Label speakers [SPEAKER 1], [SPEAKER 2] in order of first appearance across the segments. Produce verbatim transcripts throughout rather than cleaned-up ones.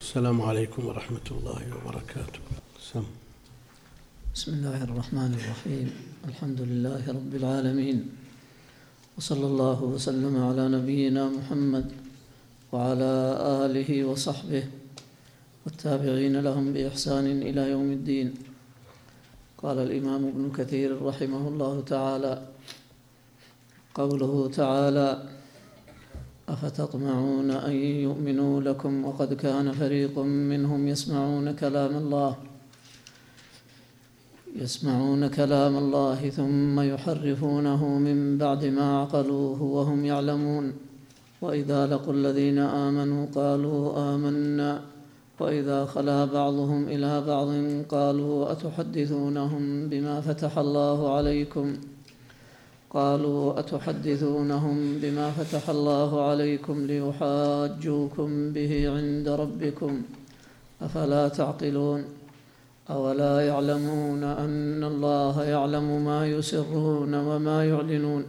[SPEAKER 1] السلام عليكم ورحمة الله وبركاته. سم.
[SPEAKER 2] بسم الله الرحمن الرحيم. الحمد لله رب العالمين، وصلى الله وسلم على نبينا محمد وعلى آله وصحبه والتابعين لهم بإحسان إلى يوم الدين. قال الإمام ابن كثير رحمه الله تعالى: قوله تعالى: أفتطمعون أن يؤمنوا لكم وقد كان فريق منهم يسمعون كلام الله يسمعون كلام الله ثم يحرفونه من بعد ما عقلوه وهم يعلمون، وإذا لقوا الذين آمنوا قالوا آمنا، وإذا خلا بعضهم إلى بعض قالوا أتحدثونهم بما فتح الله عليكم قالوا أتحدثونهم بما فتح الله عليكم ليحاجوكم به عند ربكم أفلا تعقلون؟ أولا يعلمون أن الله يعلم ما يسرون وما يعلنون.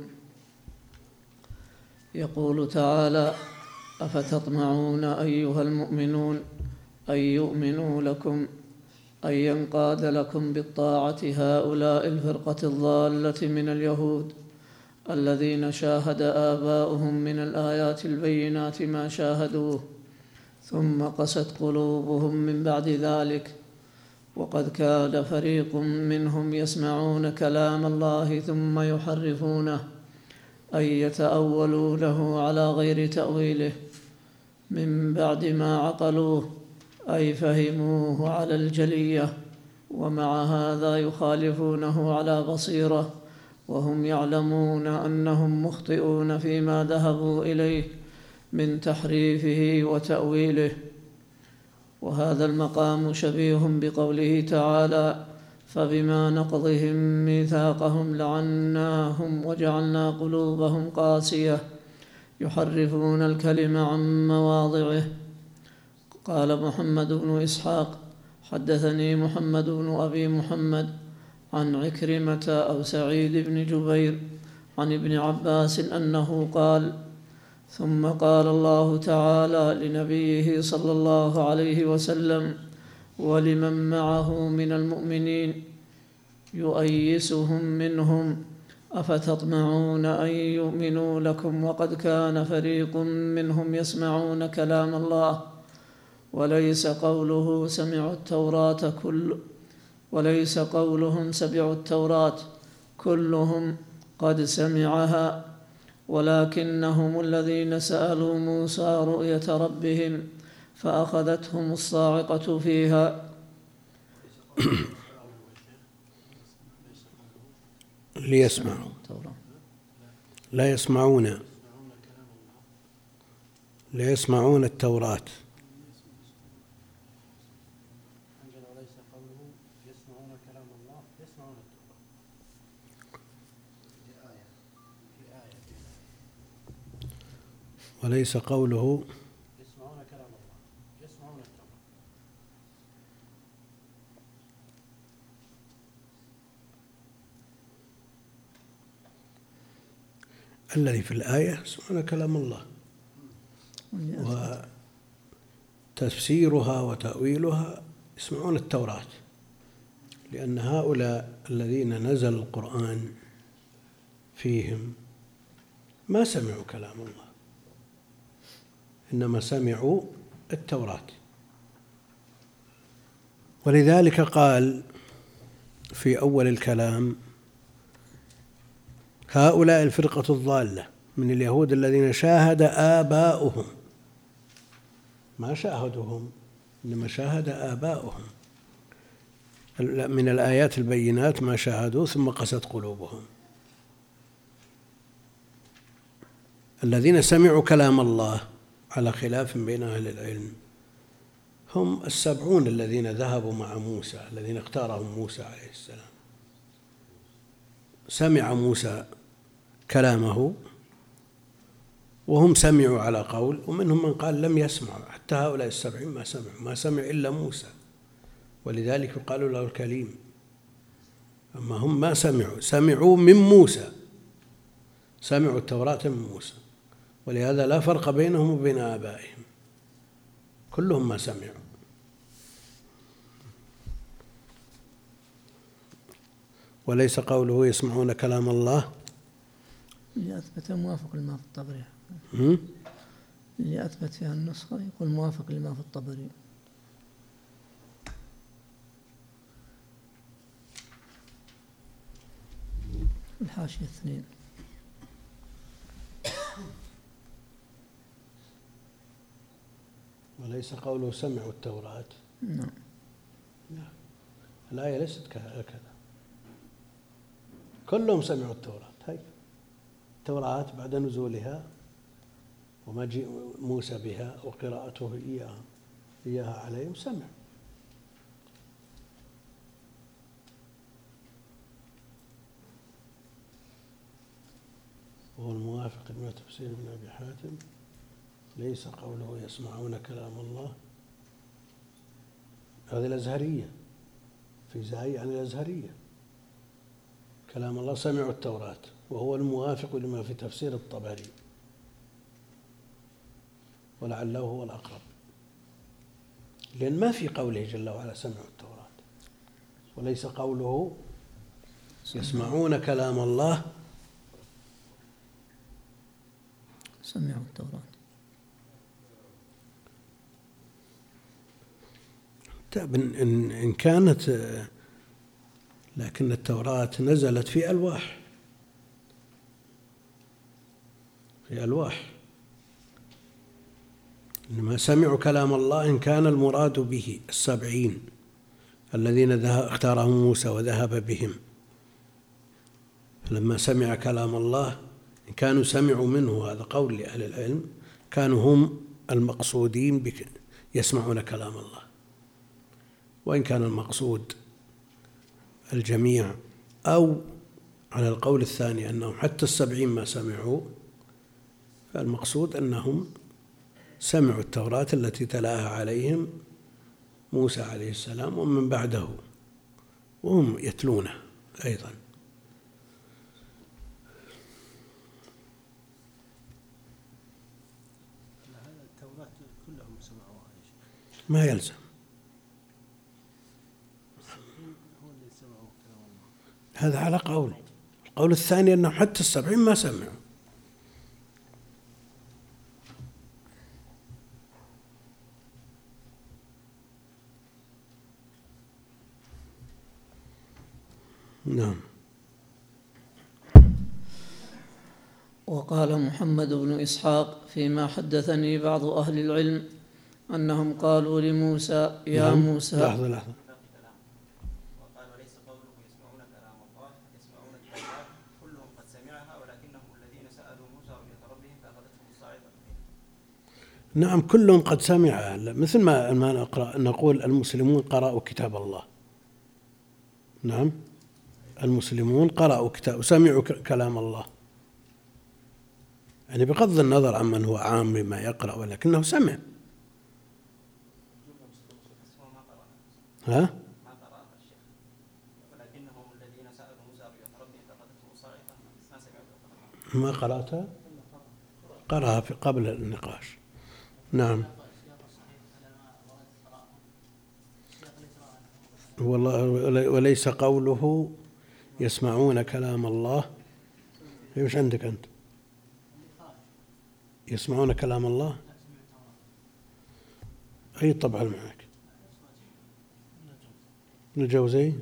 [SPEAKER 2] يقول تعالى: أفتطمعون أيها المؤمنون أن يؤمنوا لكم، أن ينقاد لكم بالطاعة هؤلاء الفرقة الضالة من اليهود الذين شاهد آباؤهم من الآيات البينات ما شاهدوه، ثم قست قلوبهم من بعد ذلك، وقد كان فريق منهم يسمعون كلام الله ثم يحرفونه أي يتأولونه على غير تأويله من بعد ما عقلوه أي فهموه على الجلية، ومع هذا يخالفونه على بصيرة وهم يعلمون أنهم مخطئون فيما ذهبوا إليه من تحريفه وتأويله. وهذا المقام شبيه بقوله تعالى: فبما نقضهم ميثاقهم لعناهم وجعلنا قلوبهم قاسية يحرفون الكلم عن مواضعه. قال محمد بن إسحاق: حدثني محمد بن أبي محمد عن عكرمة أو سعيد بن جبير عن ابن عباس أنه قال: ثم قال الله تعالى لنبيه صلى الله عليه وسلم ولمن معه من المؤمنين يؤيسهم منهم: أفتطمعون أن يؤمنوا لكم وقد كان فريق منهم يسمعون كلام الله، وليس قوله سمعوا التوراة كل وليس قولهم سمعوا التوراة كلهم قد سمعها، ولكنهم الذين سألوا موسى رؤية ربهم فأخذتهم الصاعقة فيها.
[SPEAKER 1] ليسمعوا لا يسمعون لا يسمعون التوراة. وليس قوله يسمعون كلام الله يسمعون التوراة. الذي في الآية يسمعون كلام الله، وتفسيرها وتأويلها يسمعون التوراة، لأن هؤلاء الذين نزل القرآن فيهم ما سمعوا كلام الله، إنما سمعوا التوراة. ولذلك قال في أول الكلام: هؤلاء الفرقة الضالة من اليهود الذين شاهد آباؤهم، ما شاهدهم إنما شاهد آباؤهم من الآيات البينات ما شاهدوه ثم قست قلوبهم. الذين سمعوا كلام الله على خلاف بين أهل العلم هم السبعون الذين ذهبوا مع موسى، الذين اختارهم موسى عليه السلام. سمع موسى كلامه وهم سمعوا على قول، ومنهم من قال لم يسمعوا، حتى هؤلاء السبعين ما سمعوا ما سمع إلا موسى، ولذلك يقال له الكليم. أما هم ما سمعوا، سمعوا من موسى، سمعوا التوراة من موسى، ولهذا لا فرق بينهم وبين آبائهم، كلهم ما سمعوا. وليس قوله يسمعون كلام الله
[SPEAKER 2] اللي أثبت موافق لما في الطبري.
[SPEAKER 1] م?
[SPEAKER 2] اللي أثبت فيها النسخة يقول موافق لما في الطبري. الحاشية اثنين.
[SPEAKER 1] وليس قوله سمعوا التوراة.
[SPEAKER 2] نعم.
[SPEAKER 1] الآية ليست كذا، كلهم سمعوا التوراة. هاي التوراة بعد نزولها ومجيء موسى بها وقراءته إياها إياها عليهم سمع. وهو الموافق لما تفسير ابن أبي حاتم ليس قوله يسمعون كلام الله. هذه الأزهرية في زاي عن الأزهرية. كلام الله سمعوا التوراة وهو الموافق لما في تفسير الطبري ولعله هو الأقرب، لأن ما في قوله جل وعلا سمعوا التوراة، وليس قوله يسمعون كلام الله
[SPEAKER 2] سمعوا التوراة.
[SPEAKER 1] طيب إن إن كانت، لكن التوراة نزلت في ألواح في ألواح إنما سمعوا كلام الله إن كان المراد به السبعين الذين اختارهم موسى وذهب بهم، فلما سمع كلام الله إن كانوا سمعوا منه، هذا قول لأهل العلم، كانوا هم المقصودين بك يسمعون كلام الله. وإن كان المقصود الجميع أو على القول الثاني أنهم حتى السبعين ما سمعوا، فالمقصود أنهم سمعوا التوراة التي تلاها عليهم موسى عليه السلام ومن بعده وهم يتلونه أيضا.
[SPEAKER 3] التوراة كلهم سمعوها
[SPEAKER 1] ما يلزم. هذا على قول. القول الثاني أنهم حتى السبعين ما سمعوا. نعم.
[SPEAKER 2] وقال محمد بن إسحاق فيما حدثني بعض أهل العلم أنهم قالوا لموسى يا
[SPEAKER 1] نعم.
[SPEAKER 2] موسى.
[SPEAKER 1] لحظة لحظة.
[SPEAKER 4] وقال وليس قوله يسمعون كلام الله يسمعون التوراة كلهم قد سمعها ولكنهم الذين سألوا موسى رؤية ربهم فأخذتهم الصاعقة.
[SPEAKER 1] نعم كلهم قد سمعها، مثل ما ما نقرأ نقول المسلمون قرأوا كتاب الله. نعم المسلمون قرأوا كتاب وسمعوا كلام الله، يعني بغض النظر عمن هو عام بما يقرأ ولكنه سمع. ها؟
[SPEAKER 4] ما قرأها الشيخ ولكنهم الذين سألوا موسى رؤية ربهم فأخذتهم الصاعقة ما سمعوا.
[SPEAKER 1] ما قرأتها؟ قرأها في قبل النقاش. نعم. والله وليس قوله يسمعون كلام الله. ايش عندك أنت؟ يسمعون كلام الله؟ أي طبعا معك؟ الجوزي.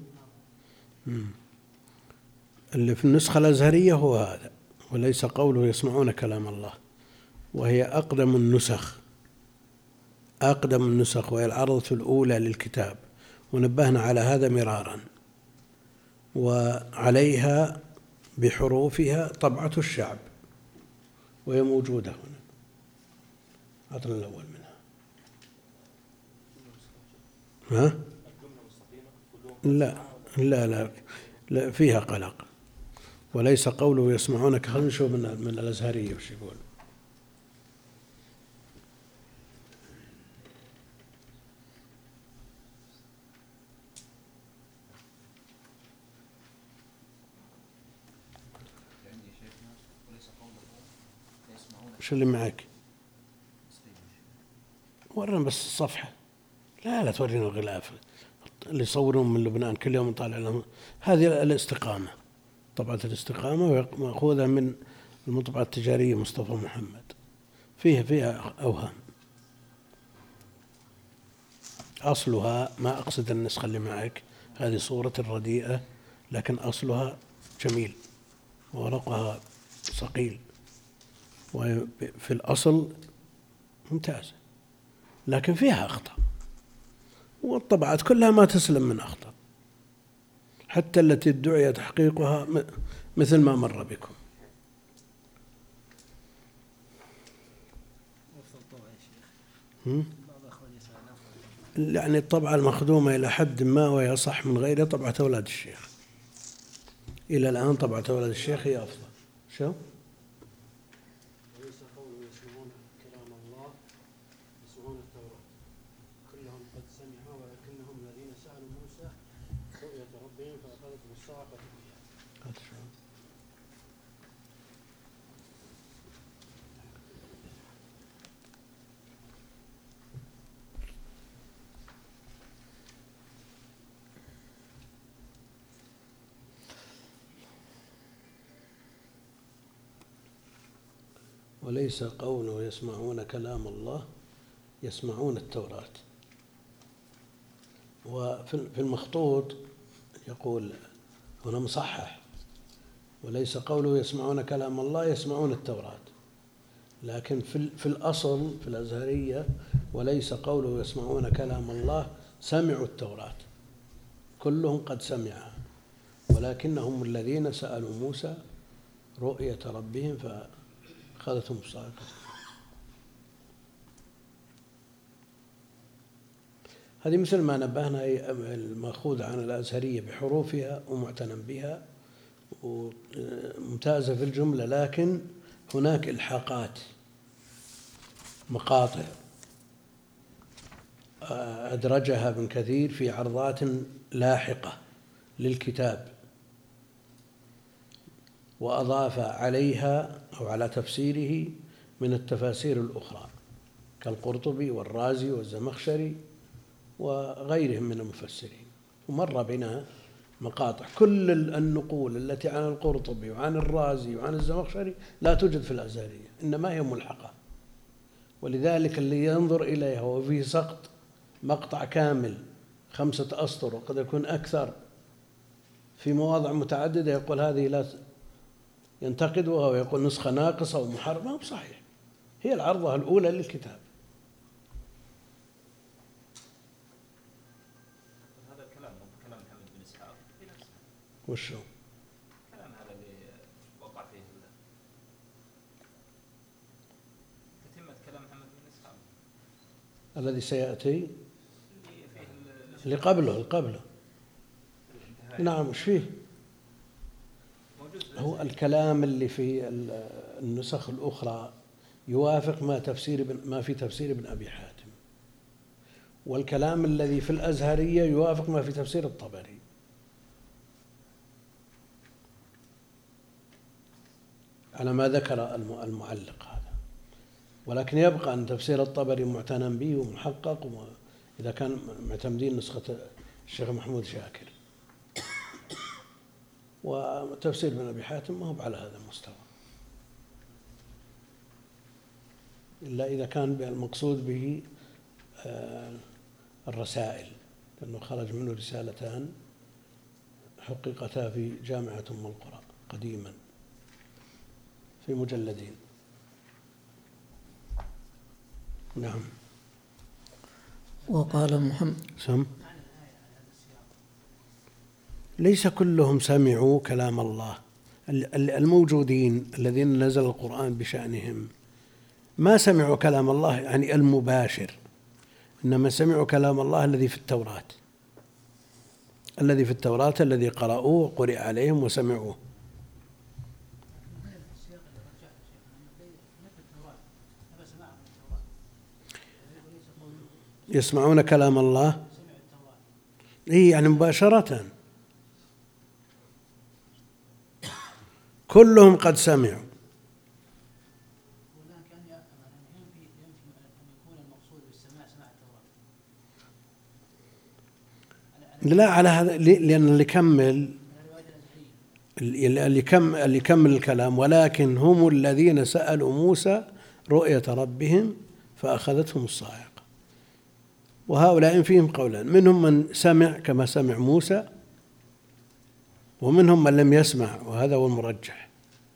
[SPEAKER 1] اللي في النسخة الأزهرية هو هذا، وليس قوله يسمعون كلام الله، وهي أقدم النسخ أقدم النسخ وهي العرضة الأولى للكتاب، ونبهنا على هذا مرارا. وعليها بحروفها طبعة الشعب وهي موجودة هنا. أعطنا الأول منها. ها؟ لا لا لا, لا فيها قلق. وليس قوله يسمعونك. خلينا نشوف من, من الأزهرية وش يقول. شو اللي معك؟ ورنا بس الصفحة. لا لا تورينا الغلاف. اللي يصورون من لبنان كل يوم نطالع لهم. هذه الاستقامة، طبعة الاستقامة مأخوذة من المطبعة التجارية مصطفى محمد، فيها فيها أوهام. أصلها، ما أقصد النسخة اللي معك، هذه صورة رديئة، لكن أصلها جميل وورقها ثقيل وفي الأصل ممتازة، لكن فيها أخطاء، والطبعات كلها ما تسلم من أخطاء، حتى التي ادعي تحقيقها مثل ما مر بكم. يعني الطبعة المخدومة إلى حد ما وهي صح من غيرها طبعة أولاد الشيخ. إلى الآن طبعة أولاد الشيخ هي أفضل. شو؟
[SPEAKER 3] وليس قوله يسمعون كلام الله يسمعون التوراة كلهم قد سمعوا ولكنهم الذين سألوا موسى رؤية ربهم فأخذتهم الصاعقة فيها.
[SPEAKER 1] وليس قوله يسمعون كلام الله يسمعون التوراة. وفي المخطوط يقول هنا مصحح وليس قوله يسمعون كلام الله يسمعون التوراة، لكن في في الأصل في الأزهرية وليس قوله يسمعون كلام الله سمعوا التوراة، كلهم قد سمعها، ولكنهم الذين سألوا موسى رؤية ربهم فأخذتهم الصاعقة. هذه مثل ما نبهنا المأخوذ عن الأزهرية بحروفها ومعتنى بها وممتازة في الجملة، لكن هناك إلحاقات مقاطع أدرجها ابن كثير في عرضات لاحقة للكتاب، وأضاف عليها أو على تفسيره من التفاسير الأخرى كالقرطبي والرازي والزمخشري وغيرهم من المفسرين. ومر بنا مقاطع كل النقول التي عن القرطبي وعن الرازي وعن الزمخشري لا توجد في الأزهرية، إنما هي ملحقة، ولذلك اللي ينظر إليها وفيه سقط مقطع كامل خمسة أسطر وقد يكون أكثر في مواضع متعددة يقول هذه لا ينتقدها ويقول نسخة ناقصة ومحرمة، بصحيح هي العرضة الأولى للكتاب.
[SPEAKER 4] هذا الكلام كلام محمد بن إسحاق بنفسه.
[SPEAKER 1] وشو؟
[SPEAKER 4] كلام هذا اللي وقع فيه تتمة كلام محمد بن إسحاق
[SPEAKER 1] الذي سيأتي
[SPEAKER 4] اللي فيه
[SPEAKER 1] اللي قبله اللي قبله نعم. وش فيه؟ هو الكلام اللي في النسخ الأخرى يوافق ما تفسير ما في تفسير ابن أبي حاتم، والكلام الذي في الأزهرية يوافق ما في تفسير الطبري. على ما ذكر المعلق هذا، ولكن يبقى أن تفسير الطبري معتنى به ومحقق إذا كان معتمدين نسخة الشيخ محمود شاكر، وتفسير ابن أبي حاتم ما هو على هذا المستوى، إلا إذا كان المقصود به الرسائل، لأنه خرج منه رسالتان حققتا في جامعة أم القرى قديما في مجلدين. نعم.
[SPEAKER 2] وقال محمد
[SPEAKER 1] سم ليس كلهم سمعوا كلام الله، الموجودين الذين نزل القرآن بشأنهم ما سمعوا كلام الله يعني المباشر، إنما سمعوا كلام الله الذي في التوراة، الذي في التوراة الذي قرأوه وقرئ عليهم وسمعوه. يسمعون كلام الله إيه يعني مباشرة، كلهم قد سمعوا. لا على هذا، لأن اللي كمل اللي كم اللي كمل الكلام، ولكن هم الذين سألوا موسى رؤية ربهم فأخذتهم الصاعقة. وهؤلاء فيهم قولان، منهم من سمع كما سمع موسى، ومنهم من لم يسمع، وهذا هو المرجح.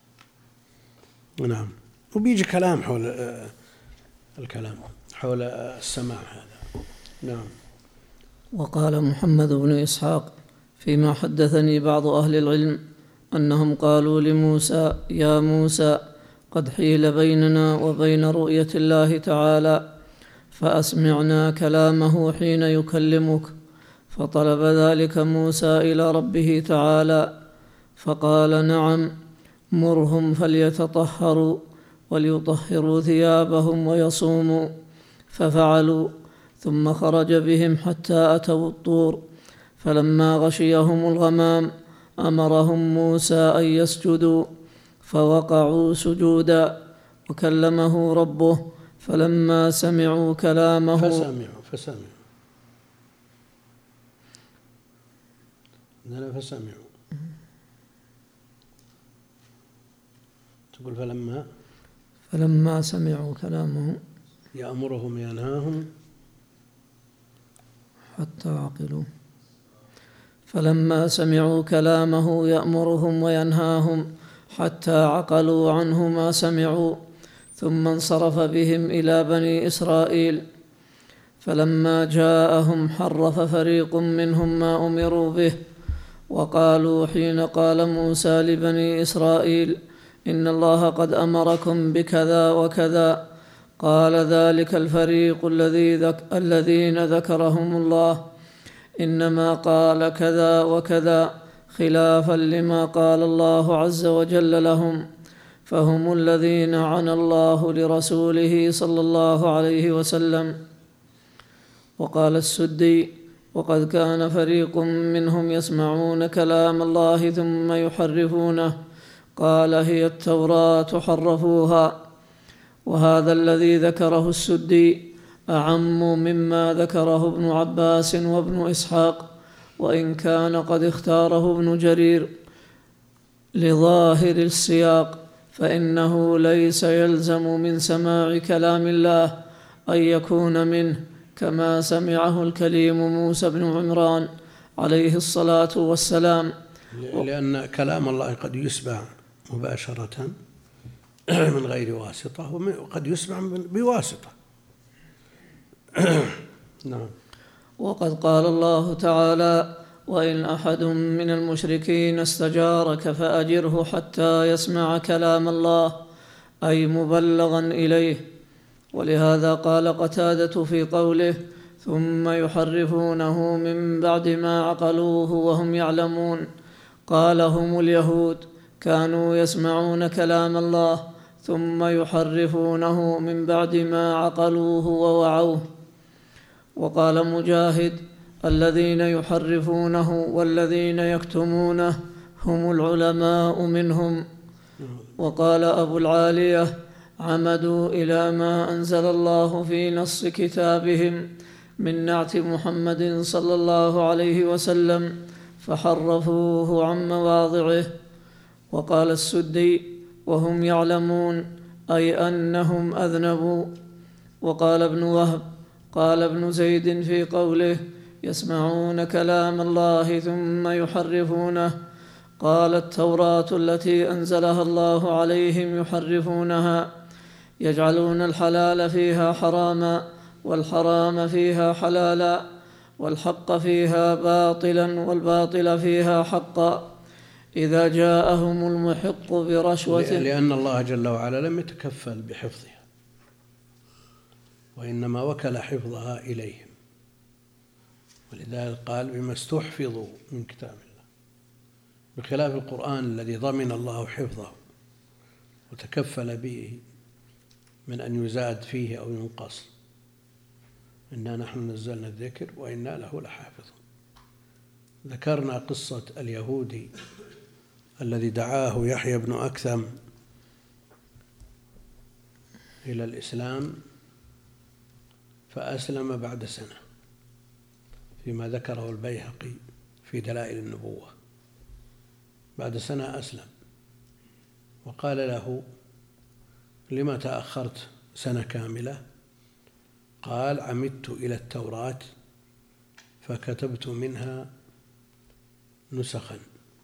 [SPEAKER 1] نعم. وبيجي كلام حول الكلام حول السماع هذا. نعم.
[SPEAKER 2] وقال محمد بن إسحاق فيما حدثني بعض أهل العلم أنهم قالوا لموسى: يا موسى، قد حيل بيننا وبين رؤية الله تعالى، فأسمعنا كلامه حين يكلمك. فطلب ذلك موسى إلى ربه تعالى، فقال: نعم، مرهم فليتطهروا وليطهروا ثيابهم ويصوموا. ففعلوا، ثم خرج بهم حتى أتوا الطور، فلما غشيهم الغمام أمرهم موسى أن يسجدوا، فوقعوا سجودا، وكلمه ربه، فلما سمعوا كلامه
[SPEAKER 1] فسمعوا فسمعوا لا فسمعوا تقول فلما
[SPEAKER 2] فلما سمعوا كلامه
[SPEAKER 1] يأمرهم ينهاهم
[SPEAKER 2] حتى عقلوا فلما سمعوا كلامه يأمرهم وينهاهم حتى عقلوا عنه ما سمعوا، ثم انصرف بهم إلى بني إسرائيل. فلما جاءهم حرف فريق منهم ما أمروا به، وقالوا حين قال موسى لبني إسرائيل: إن الله قد أمركم بكذا وكذا، قال ذلك الفريق الذي ذك الذين ذكرهم الله إنما قال كذا وكذا، خلافا لما قال الله عز وجل لهم، فهم الذين عنى الله لرسوله صلى الله عليه وسلم. وقال السدي: وقد كان فريق منهم يسمعون كلام الله ثم يحرفونه، قال: هي التوراة حرفوها. وهذا الذي ذكره السدي أعم مما ذكره ابن عباس وابن إسحاق، وإن كان قد اختاره ابن جرير لظاهر السياق، فإنه ليس يلزم من سماع كلام الله أن يكون منه كما سمعه الكليم موسى بن عمران عليه الصلاة والسلام،
[SPEAKER 1] لأن كلام الله قد يسمع مباشرة من غير واسطة، وقد يسمع بواسطة. نعم.
[SPEAKER 2] وقد قال الله تعالى: وإن أحد من المشركين استجارك فأجره حتى يسمع كلام الله، أي مبلغا إليه. ولهذا قال قتادة في قوله: ثم يحرفونه من بعد ما عقلوه وهم يعلمون، قال: هم اليهود كانوا يسمعون كلام الله ثم يحرفونه من بعد ما عقلوه ووعوه. وقال مجاهد: الذين يحرفونه والذين يكتمونه هم العلماء منهم. وقال أبو العالية: عمدوا إلى ما أنزل الله في نص كتابهم من نعت محمد صلى الله عليه وسلم فحرفوه عن مواضعه. وقال السدي: وهم يعلمون، أي أنهم أذنبوا. وقال ابن وهب: قال ابن زيد في قوله: يسمعون كلام الله ثم يحرفونه، قال: التوراة التي أنزلها الله عليهم يحرفونها، يجعلون الحلال فيها حراما والحرام فيها حلالا، والحق فيها باطلا والباطل فيها حقا، إذا جاءهم المحق برشوة.
[SPEAKER 1] لأن الله جل وعلا لم يتكفل بحفظها، وإنما وكل حفظها إليهم، ولذلك قال: بما استحفظوا من كتاب الله، بخلاف القرآن الذي ضمن الله حفظه وتكفل به من أن يزاد فيه أو ينقص. إنا نحن نزلنا الذكر وإنا له لحافظون. ذكرنا قصة اليهودي الذي دعاه يحيى بن أكثم إلى الإسلام فأسلم بعد سنة، فيما ذكره البيهقي في دلائل النبوة. بعد سنة أسلم، وقال له: لما تأخرت سنة كاملة؟ قال: عمدت إلى التوراة فكتبت منها نسخا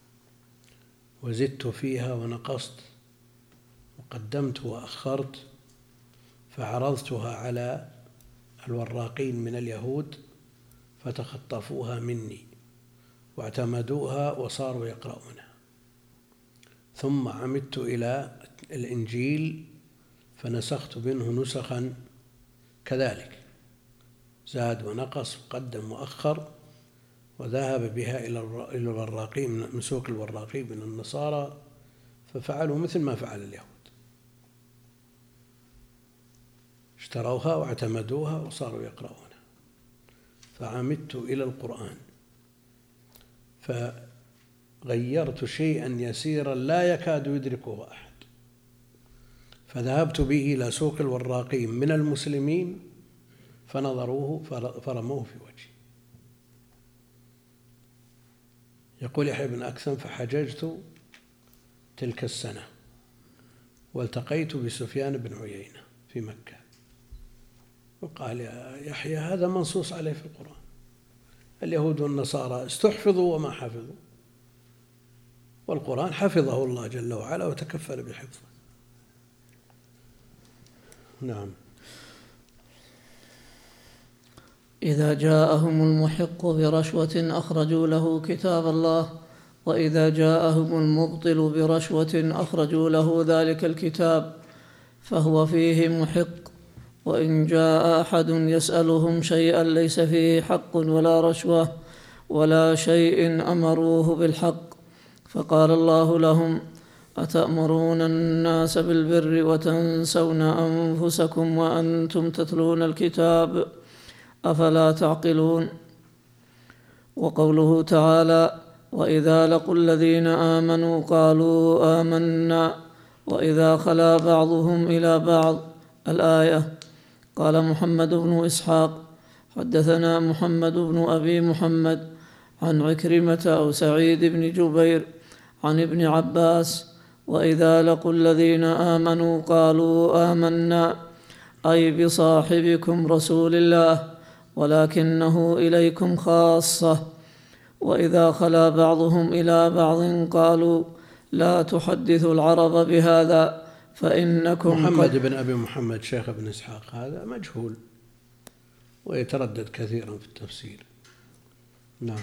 [SPEAKER 1] وزدت فيها ونقصت وقدمت وأخرت، فعرضتها على الوراقين من اليهود فتخطفوها مني واعتمدوها وصاروا يقرؤونها. ثم عمدت إلى الإنجيل فنسخت منه نسخا كذلك، زاد ونقص وقدم وأخر، وذهب بها إلى الوراقين من سوق الوراقين من النصارى، ففعلوا مثل ما فعل اليهود، اشتروها واعتمدوها وصاروا يقرؤونها. فعمدت إلى القرآن فغيرت شيئا يسيرا لا يكاد يدركه أحد، فذهبت به إلى سوق الوراقين من المسلمين فنظروه فرموه في وجهي. يقول يحيى بن أكثم: فحججت تلك السنة والتقيت بسفيان بن عيينة في مكة، وقال: يا يحيى هذا منصوص عليه في القرآن، اليهود والنصارى استحفظوا وما حفظوا، والقرآن حفظه الله جل وعلا وتكفل بحفظه. نعم.
[SPEAKER 2] إذا جاءهم المحق برشوة أخرجوا له كتاب الله، وإذا جاءهم المبطل برشوة أخرجوا له ذلك الكتاب، فهو فيه محق. وإن جاء أحد يسألهم شيئا ليس فيه حق ولا رشوة ولا شيء أمروه بالحق، فقال الله لهم: أتأمرون الناس بالبر وتنسون أنفسكم وأنتم تتلون الكتاب أفلا تعقلون. وقوله تعالى: وإذا لقوا الذين آمنوا قالوا آمنا وإذا خلا بعضهم إلى بعض، الآية. قال محمد بن إسحاق: حدثنا محمد بن أبي محمد عن عكرمة أو سعيد بن جبير عن ابن عباس: وإذا لقوا الذين آمنوا قالوا آمنا، أي بصاحبكم رسول الله ولكنه إليكم خاصة. وإذا خلا بعضهم إلى بعض قالوا لا تحدثوا العرب بهذا فإنكم
[SPEAKER 1] محمد بن أبي محمد شيخ ابن إسحاق هذا مجهول ويتردد كثيرا في التفسير. نعم.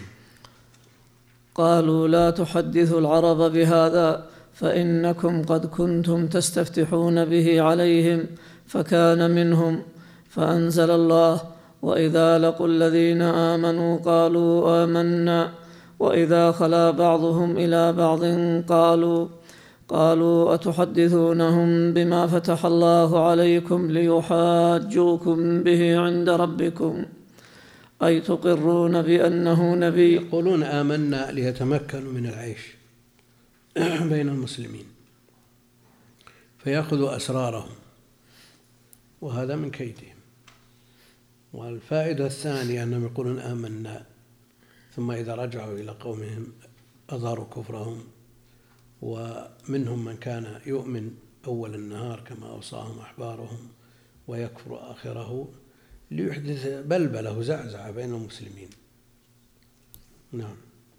[SPEAKER 2] قالوا لا تحدثوا العرب بهذا فإنكم قد كنتم تستفتحون به عليهم فكان منهم، فأنزل الله: وإذا لقوا الذين آمنوا قالوا آمنا وإذا خلا بعضهم إلى بعض قالوا قالوا أتحدثونهم بما فتح الله عليكم ليحاجوكم به عند ربكم، أي تقرون بأنه نبي.
[SPEAKER 1] يقولون آمنا ليتمكنوا من العيش بين المسلمين فيأخذوا أسرارهم، وهذا من كيدهم. والفائدة الثانية أنهم يقولون آمنا ثم إذا رجعوا إلى قومهم أظهروا كفرهم، ومنهم من كان يؤمن أول النهار كما أوصاهم أحبارهم ويكفر آخره، ليحدث بلبلة زعزعة بين المسلمين. نعم.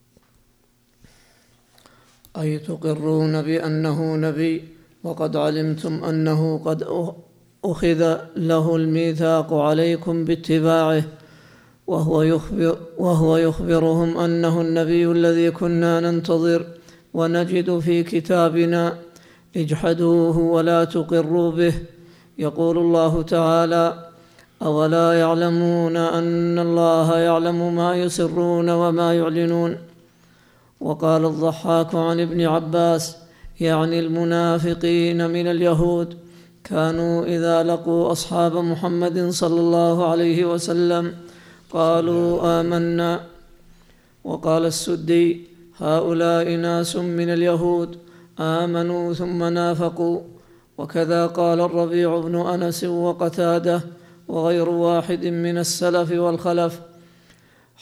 [SPEAKER 2] أي تقرون بأنه نبي وقد علمتم أنه قد أخذ له الميثاق عليكم باتباعه، وهو يخبر وهو يخبرهم أنه النبي الذي كنا ننتظر ونجد في كتابنا، اجحدوه ولا تقروا به. يقول الله تعالى: أولا يعلمون أن الله يعلم ما يسرون وما يعلنون. وقال الضحاك عن ابن عباس يعني المنافقين من اليهود كانوا إذا لقوا أصحاب محمد صلى الله عليه وسلم قالوا آمنا. وقال السدي: هؤلاء ناس من اليهود آمنوا ثم نافقوا. وكذا قال الربيع بن أنس وقتاده وغير واحد من السلف والخلف.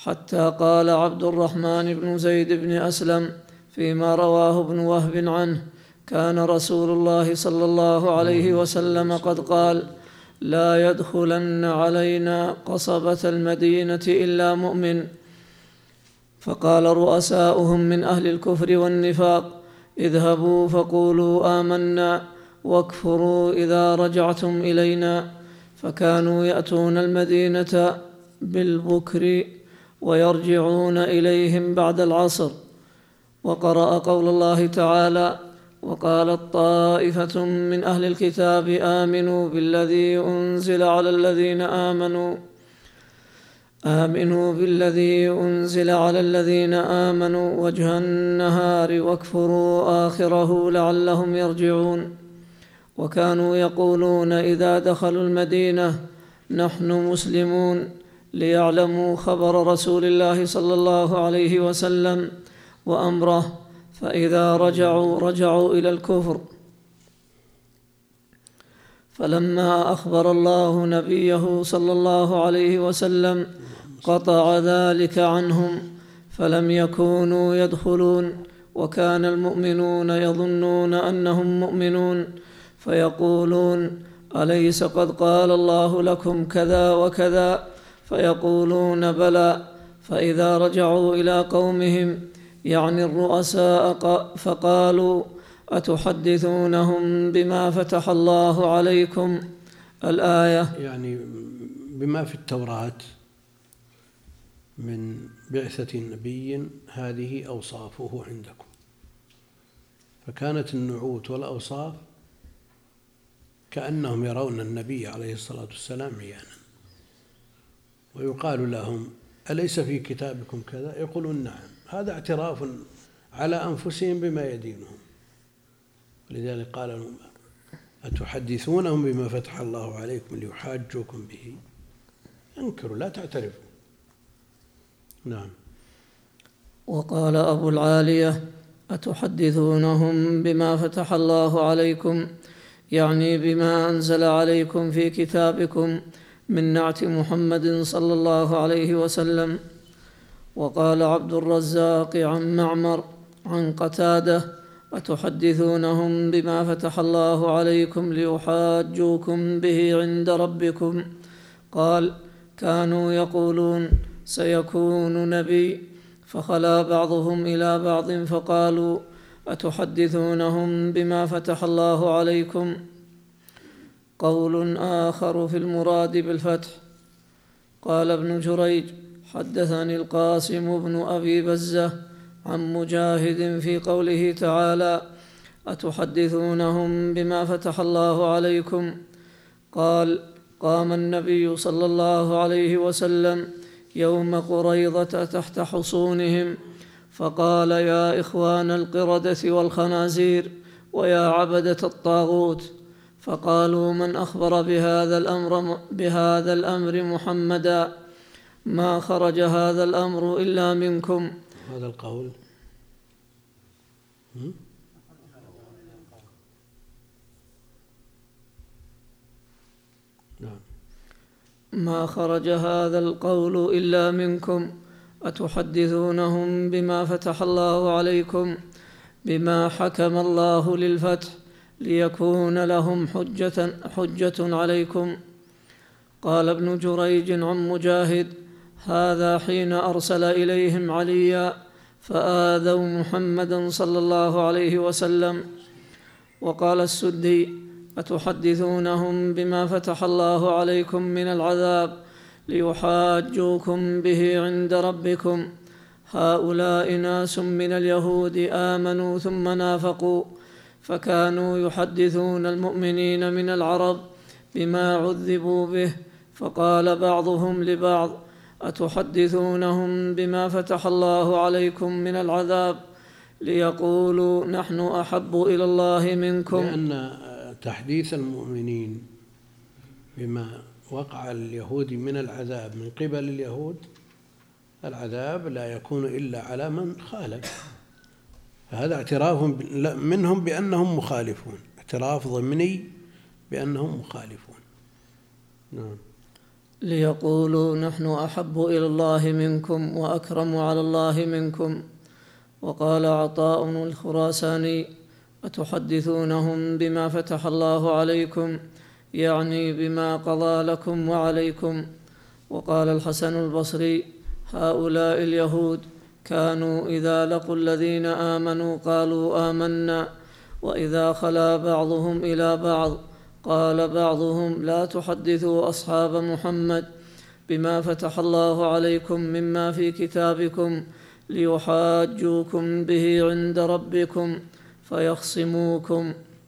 [SPEAKER 2] حتى قال عبد الرحمن بن زيد بن أسلم فيما رواه ابن وهب عنه: كان رسول الله صلى الله عليه وسلم قد قال: لا يدخلن علينا قصبة المدينة إلا مؤمن. فقال رؤساؤهم من أهل الكفر والنفاق: اذهبوا فقولوا آمنا واكفروا إذا رجعتم إلينا. فكانوا يأتون المدينة بالبكر ويرجعون إليهم بعد العصر. وقرأ قول الله تعالى: وقالت طائفة من أهل الكتاب آمنوا بالذي أنزل على الذين آمنوا آمنوا بالذي أنزل على الذين آمنوا وجه النهار واكفروا آخره لعلهم يرجعون. وكانوا يقولون إذا دخلوا المدينة: نحن مسلمون، ليعلموا خبر رسول الله صلى الله عليه وسلم وأمره، فإذا رجعوا رجعوا إلى الكفر. فلما أخبر الله نبيه صلى الله عليه وسلم قطع ذلك عنهم، فلم يكونوا يدخلون، وكان المؤمنون يظنون أنهم مؤمنون، فيقولون: أليس قد قال الله لكم كذا وكذا؟ فيقولون: بلى. فإذا رجعوا إلى قومهم يعني الرؤساء فقالوا: أتحدثونهم بما فتح الله عليكم؟ الآية.
[SPEAKER 1] يعني بما في التوراة من بعثة نبي هذه أوصافه عندكم. فكانت النعوت والأوصاف كأنهم يرون النبي عليه الصلاة والسلام عيانا، ويقال لهم: أليس في كتابكم كذا؟ يقولون: نعم. هذا اعتراف على أنفسهم بما يدينهم. ولذلك قال لهم: أتحدثونهم بما فتح الله عليكم ليحاجوكم به؟ انكروا، لا تعترفوا. نعم.
[SPEAKER 2] وقال أبو العالية: أتحدثونهم بما فتح الله عليكم، يعني بما أنزل عليكم في كتابكم من نعت محمد صلى الله عليه وسلم. وقال عبد الرزاق عن معمر عن قتادة: أتحدثونهم بما فتح الله عليكم ليحاجوكم به عند ربكم؟ قال: كانوا يقولون: سيكون نبي. فخلا بعضهم إلى بعض فقالوا: أتحدثونهم بما فتح الله عليكم؟ قول آخر في المراد بالفتح. قال ابن جريج: حدثني القاسم بن أبي بزة عن مجاهد في قوله تعالى: أتحدثونهم بما فتح الله عليكم؟ قال: قام النبي صلى الله عليه وسلم يوم قريضة تحت حصونهم فقال: يا إخوان القردة والخنازير ويا عبدة الطاغوت. فقالوا: من أخبر بهذا الأمر, بهذا الأمر محمدا؟ ما خرج هذا الأمر إلا منكم.
[SPEAKER 1] هذا القول نعم.
[SPEAKER 2] ما خرج هذا القول إلا منكم. أتحدثونهم بما فتح الله عليكم، بما حكم الله للفتح ليكون لهم حجة, حجة عليكم. قال ابن جريج عن مجاهد: هذا حين أرسل إليهم عليا فآذوا محمدا صلى الله عليه وسلم. وقال السدي: أتحدثونهم بما فتح الله عليكم من العذاب ليحاجوكم به عند ربكم؟ هؤلاء ناس من اليهود آمنوا ثم نافقوا، فكانوا يحدثون المؤمنين من العرب بما عذبوا به. فقال بعضهم لبعض: أتحدثونهم بما فتح الله عليكم من العذاب ليقولوا نحن أحب إلى الله منكم؟
[SPEAKER 1] لأن تحديث المؤمنين بما وقع اليهود من العذاب من قبل اليهود، العذاب لا يكون إلا على من خالف، فهذا اعتراف منهم بأنهم مخالفون، اعتراف ضمني بأنهم مخالفون. نعم.
[SPEAKER 2] ليقولوا نحن أحب إلى الله منكم وأكرم على الله منكم. وقال عطاء الخراساني: أتحدثونهم بما فتح الله عليكم، يعني بما قضى لكم وعليكم. وقال الحسن البصري: هؤلاء اليهود كانوا إذا لقوا الذين آمنوا قالوا آمنا، وإذا خلا بعضهم إلى بعض قال بعضهم لا تحدثوا أصحاب محمد بما فتح الله عليكم مما في كتابكم ليحاجوكم به عند ربكم فيخصموكم.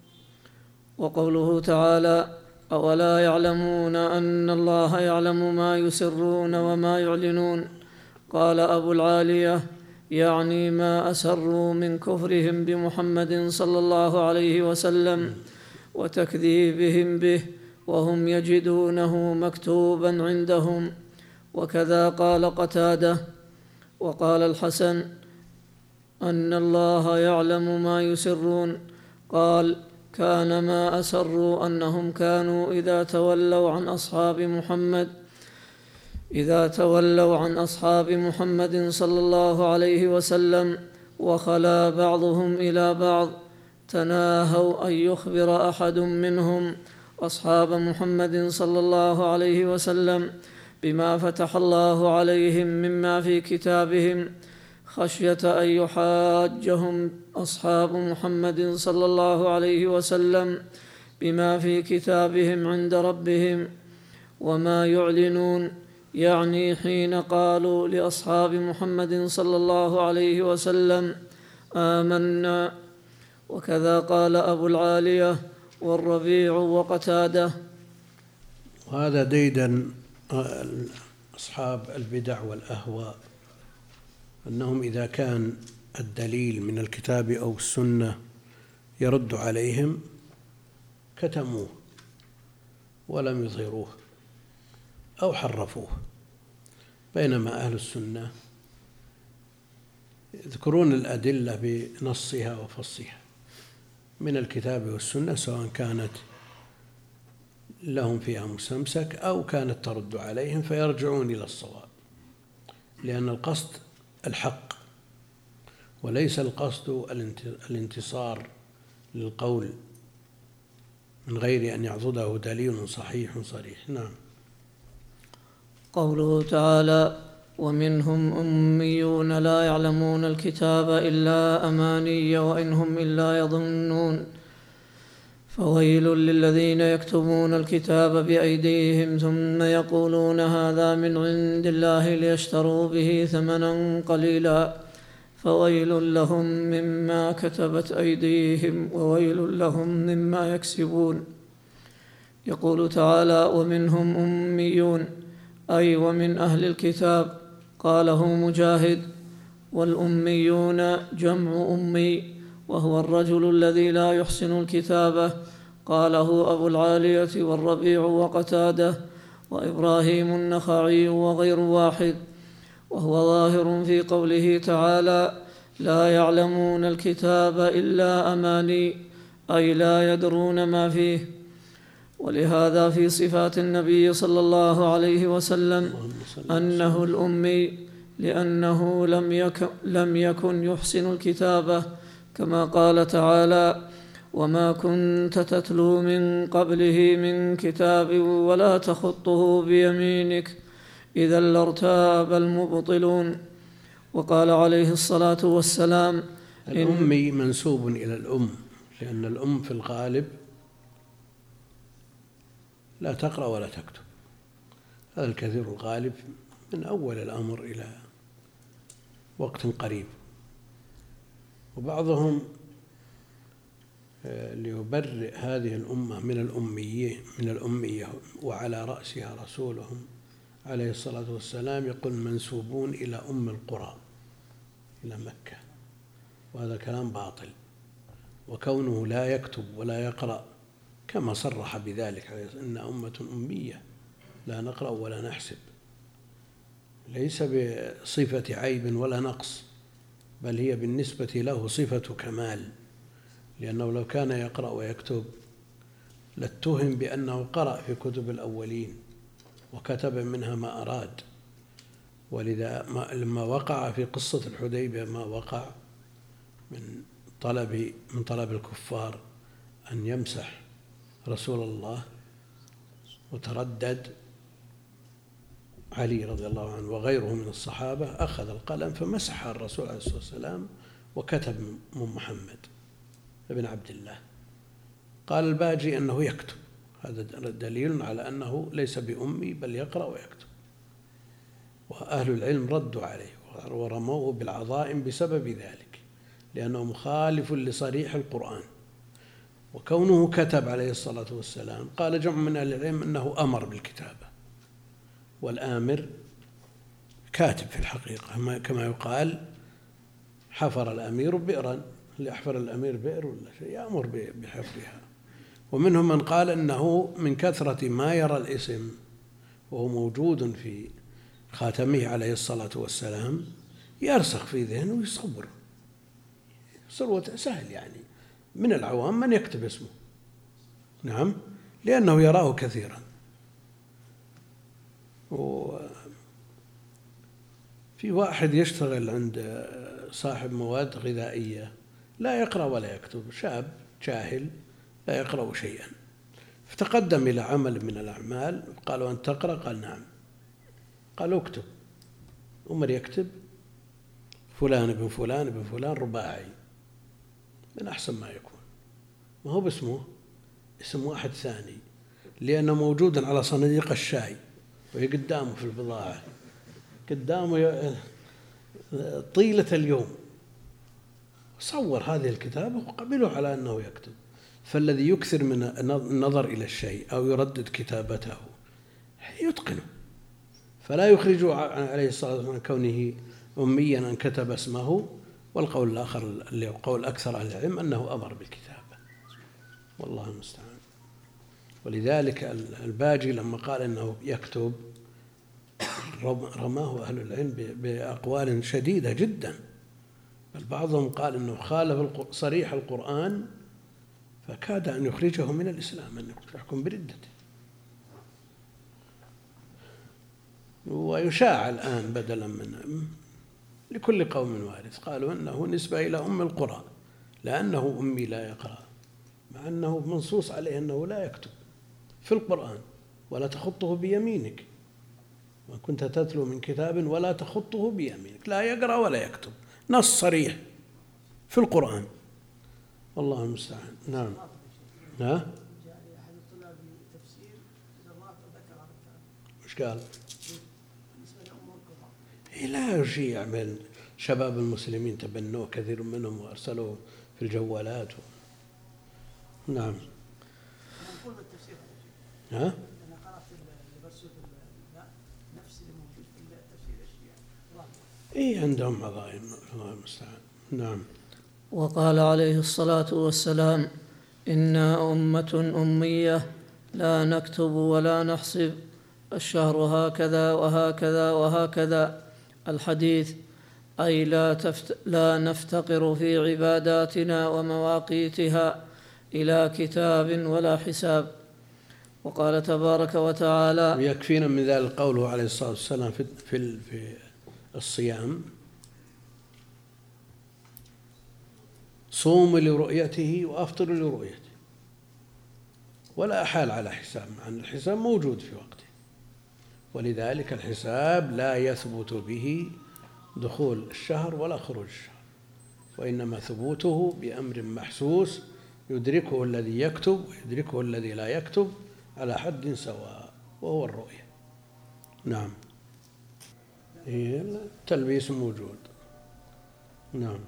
[SPEAKER 2] وقوله تعالى: أولا يعلمون أن الله يعلم ما يسرون وما يعلنون. قال أبو العالية: يعني ما أسروا من كفرهم بمحمد صلى الله عليه وسلم وتكذيبهم به وهم يجدونه مكتوبا عندهم. وكذا قال قتادة. وقال الحسن: أن الله يعلم ما يسرون. قال: كان ما أسروا أنهم كانوا إذا تولوا عن أصحاب محمد إذا تولوا عن أصحاب محمد صلى الله عليه وسلم وخلا بعضهم إلى بعض تناهوا أن يخبر أحد منهم أصحاب محمد صلى الله عليه وسلم بما فتح الله عليهم مما في كتابهم، خشية أن يحاجهم أصحاب محمد صلى الله عليه وسلم بما في كتابهم عند ربهم. وما يعلنون يعني حين قالوا لأصحاب محمد صلى الله عليه وسلم آمنا. وكذا قال أبو العالية والربيع وقتادة.
[SPEAKER 1] وهذا ديدا أصحاب البدع والأهواء، أنهم إذا كان الدليل من الكتاب أو السنة يرد عليهم كتموه ولم يظهروه أو حرفوه، بينما أهل السنة يذكرون الأدلة بنصها وفصها من الكتاب والسنة، سواء كانت لهم فيها مستمسك أو كانت ترد عليهم فيرجعون إلى الصواب، لأن القصد الحق وليس القصد الانتصار للقول من غير أن يعضده دليل صحيح صريح. نعم.
[SPEAKER 2] قوله تعالى: ومنهم أميون لا يعلمون الكتاب إلا أماني وإن هم إلا يظنون. فويل للذين يكتبون الكتاب بأيديهم ثم يقولون هذا من عند الله ليشتروا به ثمنا قليلا فويل لهم مما كتبت أيديهم وويل لهم مما يكسبون. يقول تعالى: ومنهم أميون، أي ومن أهل الكتاب. قاله مجاهد. والأميون جمع أمي، وهو الرجل الذي لا يحسن الكتابة. قاله أبو العالية والربيع وقتادة وإبراهيم النخعي وغير واحد. وهو ظاهر في قوله تعالى: لا يعلمون الكتاب إلا أماني، أي لا يدرون ما فيه. ولهذا في صفات النبي صلى الله عليه وسلم أنه الأمي، لأنه لم يكن, لم يكن يحسن الكتابة، كما قال تعالى: وما كنت تتلو من قبله من كتاب ولا تخطه بيمينك إذا لارتاب المبطلون. وقال عليه الصلاة والسلام:
[SPEAKER 1] الأمي منسوب إلى الأم، لأن الأم في الغالب لا تقرأ ولا تكتب، هذا الكثير الغالب من أول الأمر إلى وقت قريب. وبعضهم ليبرئ هذه الأمة من الأمية من الأمية وعلى رأسها رسولهم عليه الصلاة والسلام يقول: منسوبون إلى أم القرى، إلى مكة، وهذا كلام باطل. وكونه لا يكتب ولا يقرأ كما صرح بذلك: إن أمة أمية لا نقرأ ولا نحسب، ليس بصفة عيب ولا نقص، بل هي بالنسبة له صفة كمال، لأنه لو كان يقرأ ويكتب لاتهم بأنه قرأ في كتب الأولين وكتب منها ما أراد. ولذا لما وقع في قصة الحديبية ما وقع من طلب من طلب الكفار أن يمسح رسول الله، وتردد علي رضي الله عنه وغيره من الصحابة، أخذ القلم فمسح الرسول عليه الصلاة والسلام وكتب من محمد بن عبد الله. قال الباجي أنه يكتب، هذا دليل على أنه ليس بأمي بل يقرأ ويكتب. وأهل العلم ردوا عليه ورموه بالعظائم بسبب ذلك، لأنه مخالف لصريح القرآن. وكونه كتب عليه الصلاة والسلام، قال جمع من أهل العلم أنه أمر بالكتابة، والآمر كاتب في الحقيقة، كما يقال حفر الأمير بئرا، اللي يحفر الأمير بئر ولا شيء يأمر بحفرها. ومنهم من قال أنه من كثرة ما يرى الاسم وهو موجود في خاتمه عليه الصلاة والسلام يرسخ في ذهنه ويصور صورة سهل، يعني من العوام من يكتب اسمه، نعم، لأنه يراه كثيرا. وفي واحد يشتغل عند صاحب مواد غذائية لا يقرأ ولا يكتب، شاب جاهل لا يقرأ شيئا، فتقدم إلى عمل من الأعمال، قالوا أن تقرأ؟ قال نعم. قالوا اكتب. أمر يكتب فلان بن فلان بن فلان رباعي، من أحسن ما يكون، ما هو باسمه، اسم واحد ثاني، لأنه موجود على صناديق الشاي وهي قدامه في البضاعة، قدامه طيلة اليوم. صور هذه الكتابة وقبلوا على أنه يكتب. فالذي يكثر من النظر إلى الشيء أو يردد كتابته يتقنه، فلا يخرج عليه الصلاة والسلام عن كونه أميا أن كتب اسمه. والقول الآخر اللي قول أكثر أهل العلم أنه أمر بالكتابة، والله المستعان. ولذلك الباجي لما قال أنه يكتب رماه أهل العلم بأقوال شديدة جدا، بل بعضهم قال أنه خالف صريح القرآن فكاد أن يخرجه من الإسلام، أن يحكم بردته. ويشاع الآن بدلا من لكل قوم وارث، قالوا أنه نسبة إلى أم القرى لأنه أمي لا يقرأ، مع أنه منصوص عليه أنه لا يكتب في القرآن، ولا تخطه بيمينك، ما كنت تتلو من كتاب ولا تخطه بيمينك، لا يقرأ ولا يكتب، نص صريح في القرآن، والله المستعان. نعم. ها؟ وش قال؟ لا شيء يعمل، شباب المسلمين تبنوه كثير منهم وأرسلوه في الجوالات و... نعم. ها؟ أنا قرأت البرسوت نفس اللي موجود في التفسير الشيعي. إيه عندهم عظائم، الله المستعان. نعم.
[SPEAKER 2] وقال عليه الصلاة والسلام: إنا أمة أمية لا نكتب ولا نحسب، الشهر هكذا وهكذا وهكذا. الحديث أي لا, تفت... لا نفتقر في عباداتنا ومواقيتها إلى كتاب ولا حساب. وقال تبارك وتعالى:
[SPEAKER 1] ويكفينا من ذلك قوله عليه الصلاة والسلام في, في, في الصيام: صوم لرؤيته وأفطر لرؤيته، ولا أحال على حساب، مع أن الحساب موجود في وقته. ولذلك الحساب لا يثبت به دخول الشهر ولا خروج الشهر، وإنما ثبوته بأمر محسوس يدركه الذي يكتب ويدركه الذي لا يكتب على حد سواء، وهو الرؤية. نعم. التلبيس موجود. نعم.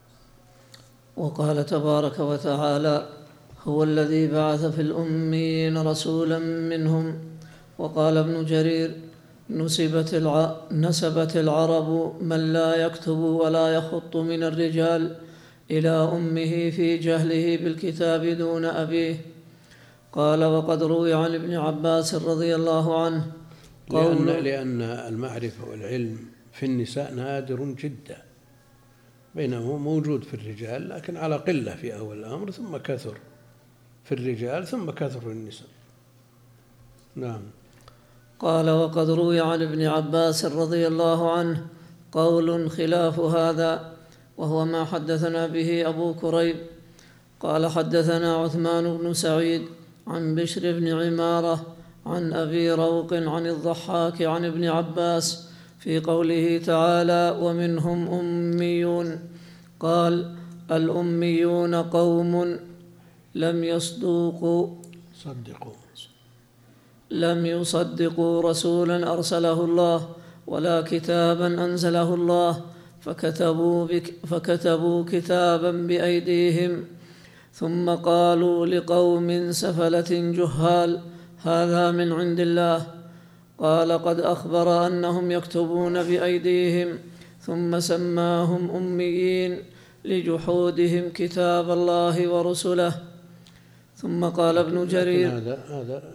[SPEAKER 2] وقال تبارك وتعالى: هو الذي بعث في الأميين رسولا منهم. وقال ابن جرير: نسبت, الع... نسبت العرب من لا يكتب ولا يخط من الرجال إلى أمه في جهله بالكتاب دون أبيه. قال: وقد روي عن ابن عباس رضي الله عنه
[SPEAKER 1] لأن, لأن المعرفة والعلم في النساء نادر جدا، بينما موجود في الرجال لكن على قلة في أول الأمر، ثم كثر في الرجال ثم كثر في النساء. نعم.
[SPEAKER 2] قال: وقد روي عن ابن عباس رضي الله عنه قول خلاف هذا، وهو ما حدثنا به أبو كريب. قال: حدثنا عثمان بن سعيد عن بشر بن عمارة عن أبي روق عن الضحاك عن ابن عباس في قوله تعالى: ومنهم أميون. قال: الأميون قوم لم يصدقوا
[SPEAKER 1] صدقوا
[SPEAKER 2] لم يصدقوا رسولا أرسله الله ولا كتابا أنزله الله، فكتبوا, بك فكتبوا كتابا بأيديهم، ثم قالوا لقوم سفلة جهال: هذا من عند الله. قال: قد أخبر أنهم يكتبون بأيديهم، ثم سماهم أميين لجحودهم كتاب الله ورسله. ثم قال ابن جرير:
[SPEAKER 1] هذا هذا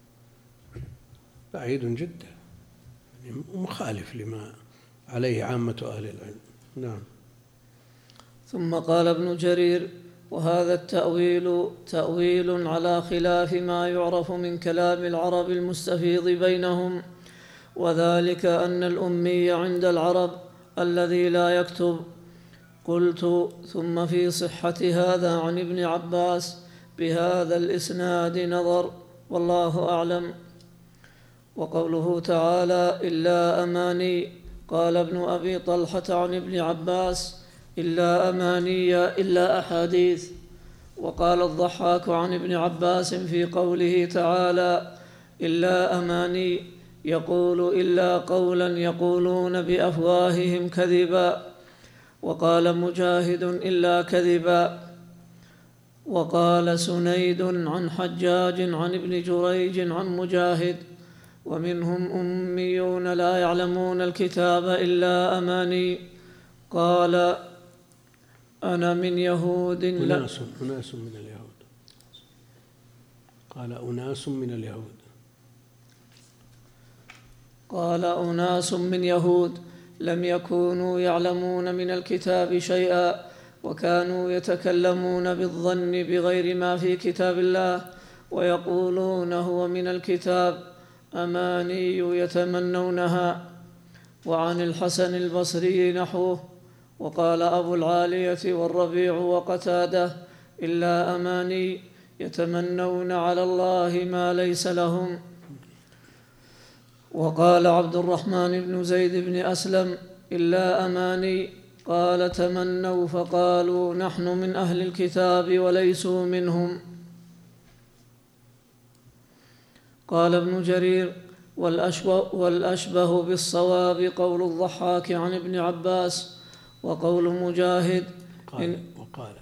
[SPEAKER 1] بعيد جدا، مخالف لما عليه عامة أهل العلم. نعم.
[SPEAKER 2] ثم قال ابن جرير: وهذا التأويل تأويل على خلاف ما يعرف من كلام العرب المستفيض بينهم، وذلك أن الأمي عند العرب الذي لا يكتب. قلت: ثم في صحة هذا عن ابن عباس بهذا الإسناد نظر، والله أعلم. وقوله تعالى: إلا أماني، قال ابن أبي طلحة عن ابن عباس: إلا أماني إلا أحاديث. وقال الضحاك عن ابن عباس في قوله تعالى: إلا أماني، يقول: إلا قولا يقولون بأفواههم كذبا. وقال مجاهد: إلا كذبا. وقال سنيد عن حجاج عن ابن جريج عن مجاهد: ومنهم أميون لا يعلمون الكتاب إلا أماني. قال: أنا من يهود
[SPEAKER 1] أناس أناس من اليهود. قال: أناس من اليهود.
[SPEAKER 2] قال: أناس من يهود لم يكونوا يعلمون من الكتاب شيئا، وكانوا يتكلمون بالظن بغير ما في كتاب الله، ويقولون هو من الكتاب، أماني يتمنونها. وعن الحسن البصري نحوه. وقال أبو العالية والربيع وقتادة: إلا أماني يتمنون على الله ما ليس لهم. وقال عبد الرحمن بن زيد بن أسلم: إلا أماني، قال: تمنوا فقالوا نحن من أهل الكتاب وليسوا منهم. قال ابن جرير: والأشبه, والأشبه بالصواب قول الضحاك عن ابن عباس، وقول مجاهد.
[SPEAKER 1] قال وقال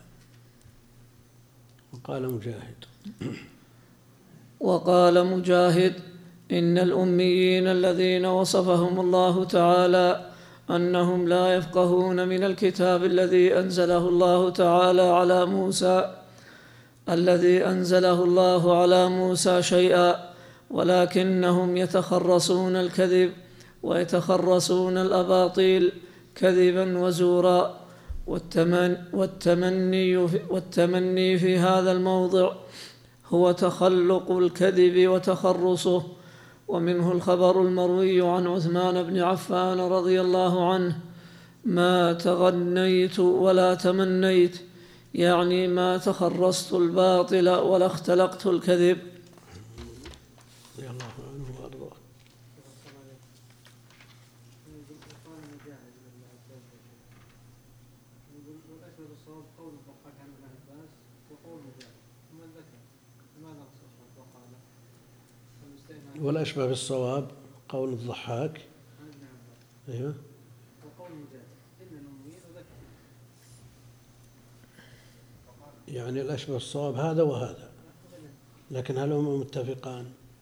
[SPEAKER 1] وقال مجاهد
[SPEAKER 2] وقال مجاهد: إن الأميين الذين وصفهم الله تعالى أنهم لا يفقهون من الكتاب الذي أنزله الله تعالى على موسى الذي أنزله الله على موسى شيئا، ولكنهم يتخرصون الكذب ويتخرصون الأباطيل كذبا وزورا. والتمني, والتمني في هذا الموضع هو تخلق الكذب وتخرصه. ومنه الخبر المروي عن عثمان بن عفان رضي الله عنه: ما تغنيت ولا تمنيت، يعني ما تخرصت الباطل ولا اختلقت الكذب.
[SPEAKER 1] رضي الله عنه وارضاه. والأشبه بالصواب قول الضحاك. أيوه. يعني الأشبه بالصواب هذا وهذا، لكن هل هم متفقان؟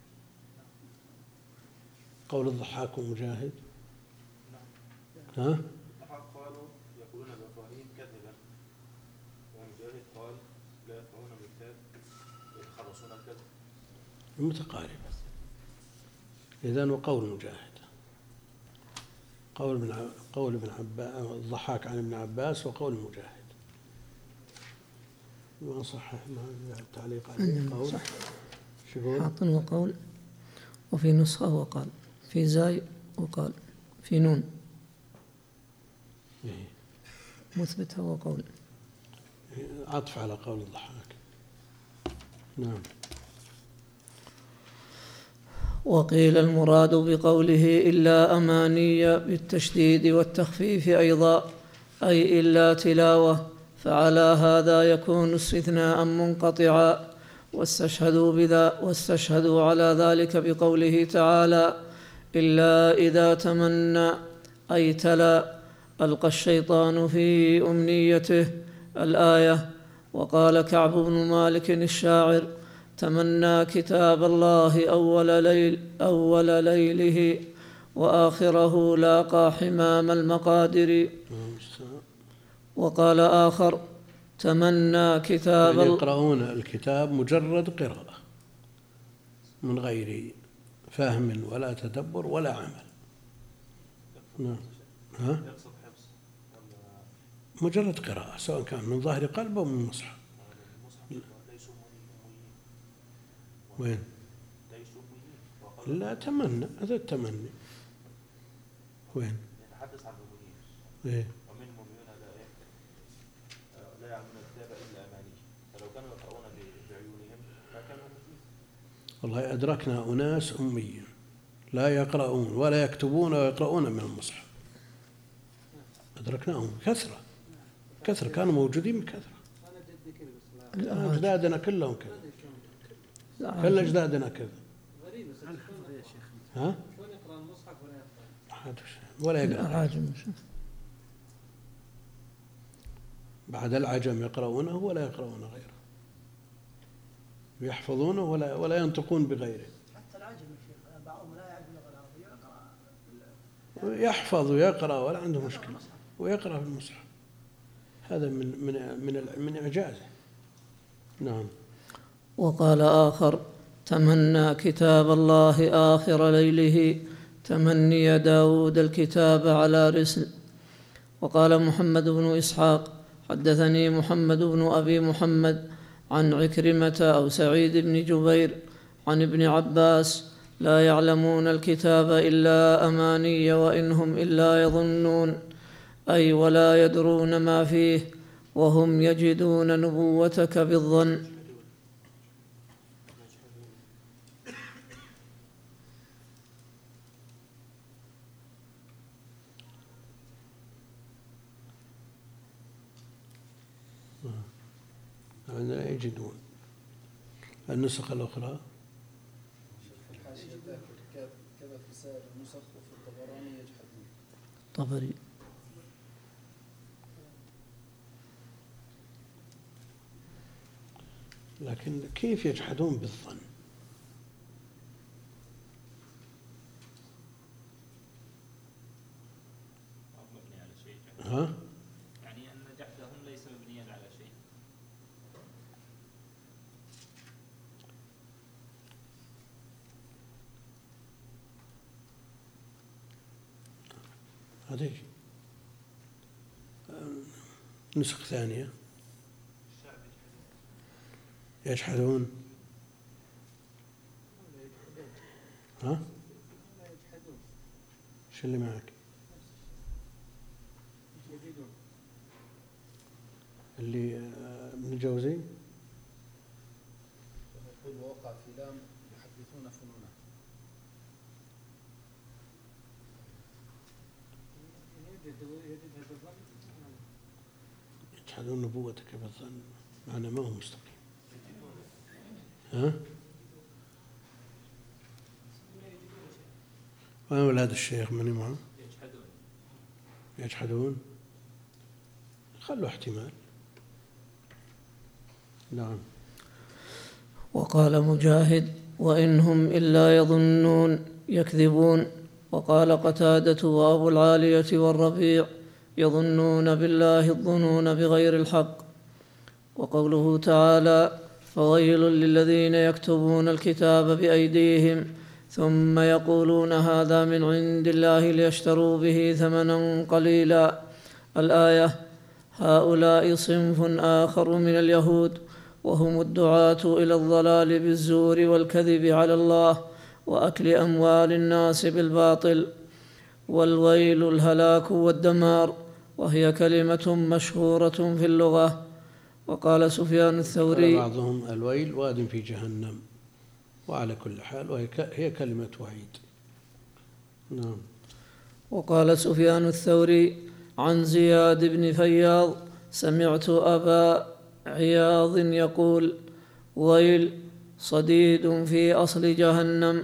[SPEAKER 1] قول الضحاك ومجاهد. ها؟
[SPEAKER 5] الضحاك قالوا يقولون بأفواههم كذبا، ومجاهد قال لا يفقهون بالكذب يتخرصون الكذب.
[SPEAKER 1] متقاربة. إذن وقول مجاهد، قول ابن قول ابن عباس الضحاك عن ابن عباس وقول مجاهد. ما صحح ما التعليق عليه قول
[SPEAKER 2] صح.
[SPEAKER 1] شو يقول؟
[SPEAKER 2] حاطن وقول وفي نسخة وقال، في زاي وقال، في نون مثبتها وقول.
[SPEAKER 1] عطف على قول الضحاك. نعم.
[SPEAKER 2] وقيل المراد بقوله إلا أماني بالتشديد والتخفيف أيضا، أي إلا تلاوة، فعلى هذا يكون استثناء منقطعا. واستشهدوا بذا واستشهدوا على ذلك بقوله تعالى إلا إذا تمنى، أي تلا، ألقى الشيطان في أمنيته الآية. وقال كعب بن مالك الشاعر تمنى كتاب الله أول, ليل أول ليله وآخره لاقى حمام المقادر. وقال آخر تمنى كتاب
[SPEAKER 1] يعني يقرؤون الكتاب مجرد قراءة من غير فهم ولا تدبر ولا عمل. نعم. ها؟ مجرد قراءة سواء كان من ظاهر قلب أو من مصحف. وين؟ لا تمنى، هذا التمني. وين؟
[SPEAKER 5] يتحدث عن المؤمنين.
[SPEAKER 1] إيه؟
[SPEAKER 5] ومن المؤمنين لا يعلمون الكتاب إلا أماني، فلو كانوا يقرؤون بعيونهم فكانوا مؤمنين.
[SPEAKER 1] والله أدركنا أناس أميين لا يقرؤون ولا يكتبون ويقرؤون من المصحف، أدركناهم كثرة كثرة، كانوا موجودين بكثرة. أجدادنا كلهم كذا، كل أجدادنا كذا.
[SPEAKER 3] غريبة يا شيخ.
[SPEAKER 1] ها؟
[SPEAKER 3] شلون يقرأ المصحف ولا يقرأ؟
[SPEAKER 1] ولا يقرأ.
[SPEAKER 2] العاجم
[SPEAKER 1] بعد العجم يقرؤونه ولا يقرؤون غيره، يحفظونه ولا ولا ينطقون بغيره.
[SPEAKER 6] حتى العجم بعضهم لا يعرف يقرأ،
[SPEAKER 1] يحفظ ويقرأ ولا عنده مشكلة، ويقرأ في المصحف. هذا من من من من إعجازه. نعم.
[SPEAKER 2] وقال آخر تمنى كتاب الله آخر ليله تمني داود الكتاب على رسل. وقال محمد بن إسحاق حدثني محمد بن أبي محمد عن عكرمة أو سعيد بن جبير عن ابن عباس لا يعلمون الكتاب إلا أماني وإنهم إلا يظنون، أي ولا يدرون ما فيه وهم يجدون نبوتك بالظن.
[SPEAKER 1] لا يجدون. النسخ الأخرى
[SPEAKER 6] كذا في سائر النسخ وفي الطبراني يجحدون.
[SPEAKER 2] طبري.
[SPEAKER 1] لكن كيف يجحدون بالظن؟ ها؟
[SPEAKER 7] يعني أن جحدهم ليس مبنيا على شيء.
[SPEAKER 1] هذه نسخ ثانية يجحدون. ها؟ شو اللي معك؟ اللي ابن الجوزي
[SPEAKER 6] يقول ووقع في لام يحدثون فنونا.
[SPEAKER 1] يجحدون نبوتك بالظن، معنى ما هو مستقيم. ها؟ وين ولاد الشيخ من معه؟
[SPEAKER 7] يجحدون.
[SPEAKER 1] يجحدون. خلوا احتمال. نعم.
[SPEAKER 2] وقال مجاهد وإنهم إلا يظنون يكذبون. وقال قتادة وأبو العالية والربيع يظنون بالله الظنون بغير الحق. وقوله تعالى فويل للذين يكتبون الكتاب بأيديهم ثم يقولون هذا من عند الله ليشتروا به ثمنا قليلا الآية. هؤلاء صنف آخر من اليهود وهم الدعاة إلى الضلال بالزور والكذب على الله وأكل أموال الناس بالباطل. والويل الهلاك والدمار، وهي كلمة مشهورة في اللغة. وقال سفيان الثوري:
[SPEAKER 1] قال بعضهم الويل واد في جهنم، وعلى كل حال وهي هي كلمة وعيد. نعم.
[SPEAKER 2] وقال سفيان الثوري عن زياد بن فياض: سمعت أبا عياض يقول: ويل صديد في أصل جهنم.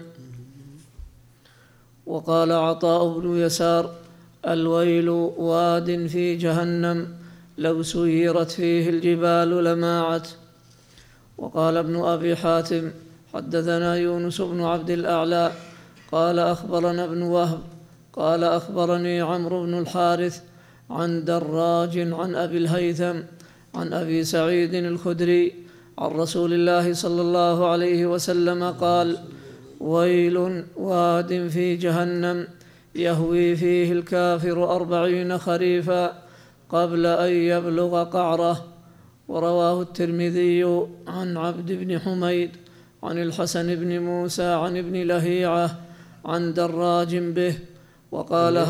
[SPEAKER 2] وقال عطاء بن يسار: الويل واد في جهنم لو سيرت فيه الجبال لماعت. وقال ابن أبي حاتم: حدثنا يونس بن عبد الأعلى قال أخبرنا ابن وهب قال أخبرني عمرو بن الحارث عن دراج عن أبي الهيثم عن أبي سعيد الخدري عن رسول الله صلى الله عليه وسلم قال: ويل واد في جهنم يهوي فيه الكافر أربعين خريفا قبل أن يبلغ قعره. ورواه الترمذي عن عبد بن حميد عن الحسن بن موسى عن ابن لهيعة عن دراج به. وقال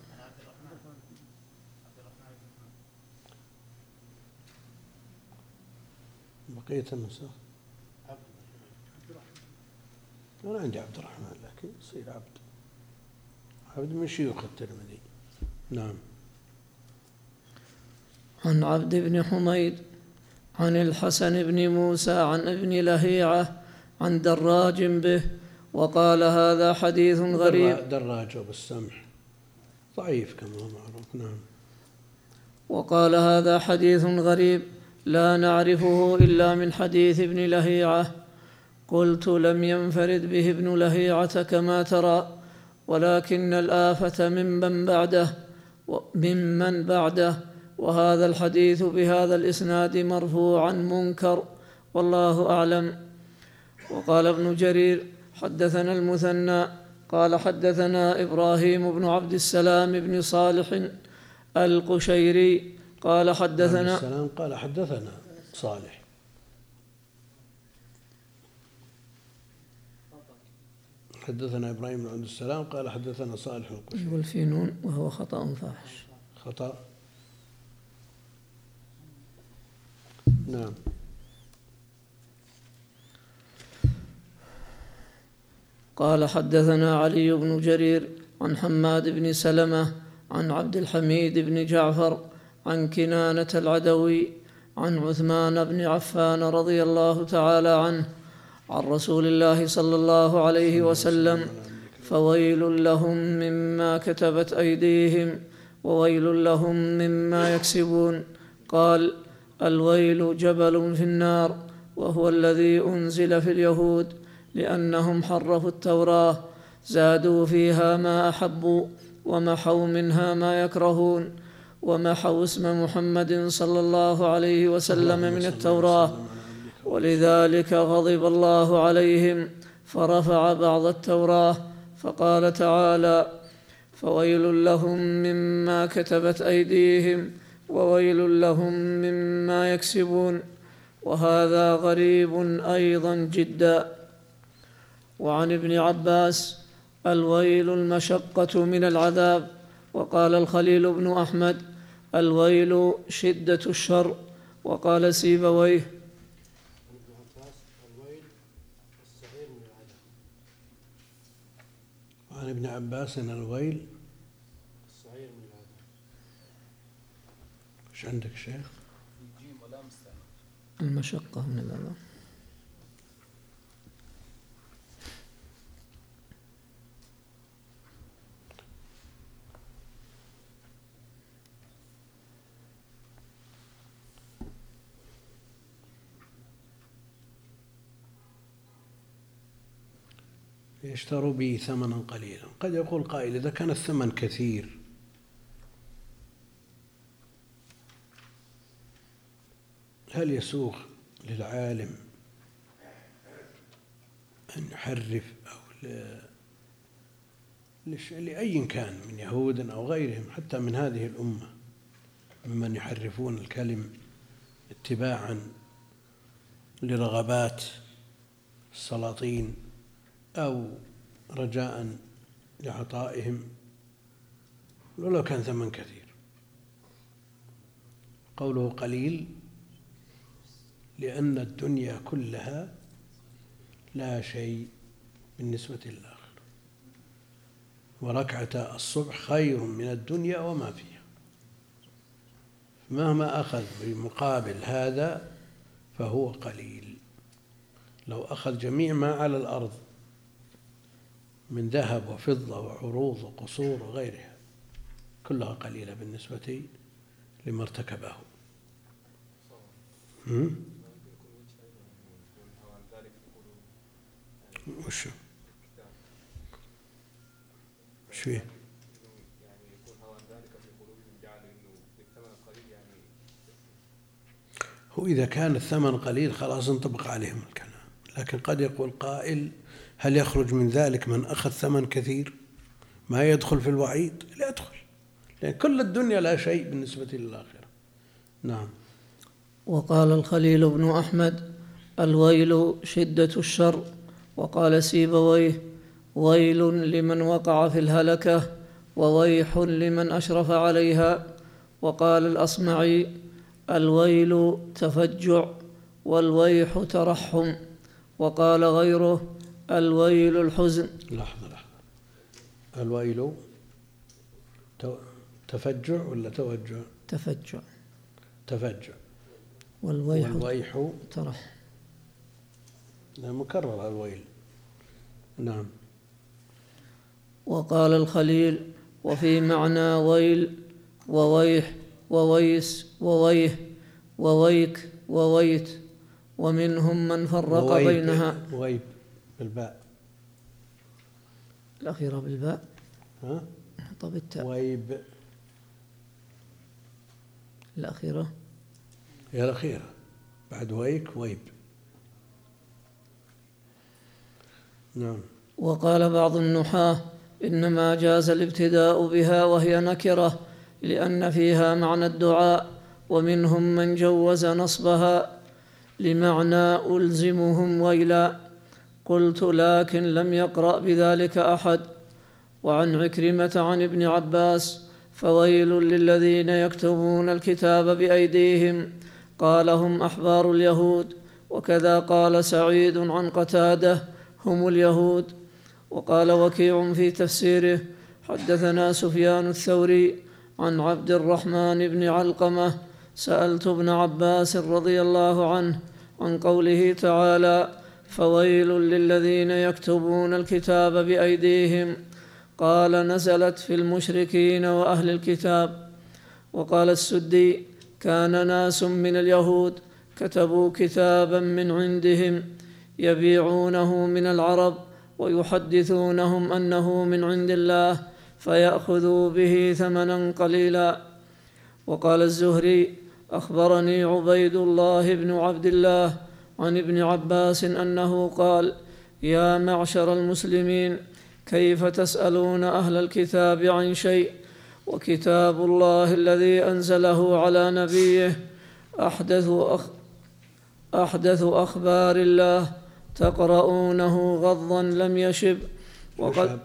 [SPEAKER 1] بقية النسخ أنا عندي عبد الرحمن، لكن يصير عبد عبد من شيوخ الترمذي. نعم.
[SPEAKER 2] عن عبد بن حميد عن الحسن بن موسى عن ابن لهيعة عن دراج به. وقال هذا حديث غريب.
[SPEAKER 1] دراج بالسمح ضعيف كما هو معروف. نعم.
[SPEAKER 2] وقال هذا حديث غريب لا نعرفه إلا من حديث ابن لهيعة. قلت: لم ينفرد به ابن لهيعة كما ترى، ولكن الآفة ممن بعده ممن بعده وهذا الحديث بهذا الإسناد مرفوعا منكر، والله أعلم. وقال ابن جرير: حدثنا المثنى قال حدثنا إبراهيم بن عبد السلام بن صالح القشيري قال حدثنا
[SPEAKER 1] السلام قال حدثنا صالح. حدثنا إبراهيم بن عبد السلام قال حدثنا صالح القشيري.
[SPEAKER 2] يقول في نون وهو خطأ فاحش.
[SPEAKER 1] خطأ. نعم.
[SPEAKER 2] قال حدثنا علي بن جرير عن حماد بن سلمة عن عبد الحميد بن جعفر عن كنانة العدوي عن عثمان بن عفان رضي الله تعالى عنه عن رسول الله صلى الله عليه وسلم: فويل لهم مما كتبت أيديهم وويل لهم مما يكسبون. قال: الويل جبل في النار، وهو الذي أنزل في اليهود لأنهم حرفوا التوراة، زادوا فيها ما أحبوا ومحوا منها ما يكرهون، ومحوا اسم محمد صلى الله عليه وسلم من التوراة، ولذلك غضب الله عليهم فرفع بعض التوراة، فقال تعالى: فويل لهم مما كتبت أيديهم وويل لهم مما يكسبون. وهذا غريب أيضا جدا. وعن ابن عباس: الويل المشقة من العذاب. وقال الخليل بن أحمد: الويل شدة الشر. وقال سيبويه:
[SPEAKER 1] وعن ابن عباس أن الويل
[SPEAKER 6] الصغير من العذاب.
[SPEAKER 1] ايش عندك شيخ؟
[SPEAKER 6] الجيم ولام السين.
[SPEAKER 2] المشقة من العذاب.
[SPEAKER 1] يشتروا به ثمنا قليلا. قد يقول قائل: إذا كان الثمن كثير هل يسوغ للعالم أن يحرف أو لأي كان من يهود أو غيرهم حتى من هذه الأمة ممن يحرفون الكلم اتباعا لرغبات السلاطين أو رجاء لعطائهم ولو كان ثمن كثير. قوله قليل لأن الدنيا كلها لا شيء بالنسبة للآخرة، وركعة الصبح خير من الدنيا وما فيها، مهما أخذ بمقابل هذا فهو قليل. لو أخذ جميع ما على الأرض من ذهب وفضة وعروض وقصور وغيرها كلها قليلة بالنسبة لما ارتكبه. وش وش فيه؟ هو إذا كان الثمن قليل خلاص انطبق عليهم الكلام، لكن قد يقول قائل هل يخرج من ذلك من أخذ ثمن كثير ما يدخل في الوعيد؟ لا يدخل، لأن كل الدنيا لا شيء بالنسبة للآخرة. نعم.
[SPEAKER 2] وقال الخليل بن أحمد: الويل شدة الشر. وقال سيبويه: ويل لمن وقع في الهلكة وويح لمن أشرف عليها. وقال الأصمعي: الويل تفجع والويح ترحم. وقال غيره: الويل الحزن.
[SPEAKER 1] لحظة لحظة، الويل تفجع ولا توجع؟
[SPEAKER 2] تفجع.
[SPEAKER 1] تفجع.
[SPEAKER 2] والويح,
[SPEAKER 1] والويح
[SPEAKER 2] ترحم.
[SPEAKER 1] مكرر الويل. نعم.
[SPEAKER 2] وقال الخليل: وفي معنى ويل وويح وويس وويه وويك وويت، ومنهم من فرق
[SPEAKER 1] وويب
[SPEAKER 2] بينها.
[SPEAKER 1] ويب بالباء
[SPEAKER 2] الأخيرة بالباء.
[SPEAKER 1] ها؟
[SPEAKER 2] طب التاء.
[SPEAKER 1] ويب
[SPEAKER 2] الأخيرة.
[SPEAKER 1] هي الأخيرة بعد ويك ويب. نعم.
[SPEAKER 2] وقال بعض النحاة: إنما جاز الابتداء بها وهي نكرة لأن فيها معنى الدعاء، ومنهم من جوز نصبها لمعنى ألزمهم ويلا. قلت: لكن لم يقرأ بذلك أحد. وعن عكرمة عن ابن عباس: فويل للذين يكتبون الكتاب بأيديهم، قال: هم أحبار اليهود. وكذا قال سعيد عن قتادة: هم اليهود. وقال وكيع في تفسيره: حدثنا سفيان الثوري عن عبد الرحمن بن علقمة: سألت ابن عباس رضي الله عنه عن قوله تعالى: فويل للذين يكتبون الكتاب بأيديهم، قال: نزلت في المشركين وأهل الكتاب. وقال السدي: كان ناس من اليهود كتبوا كتابا من عندهم يبيعونه من العرب ويحدثونهم أنه من عند الله فيأخذوا به ثمنا قليلا. وقال الزهري: أخبرني عبيد الله بن عبد الله عن ابن عباس أنه قال: يا معشر المسلمين، كيف تسألون أهل الكتاب عن شيء وكتاب الله الذي أنزله على نبيه أحدث, أخ أحدث أخبار الله تقرؤونه غضا لم يشب وقد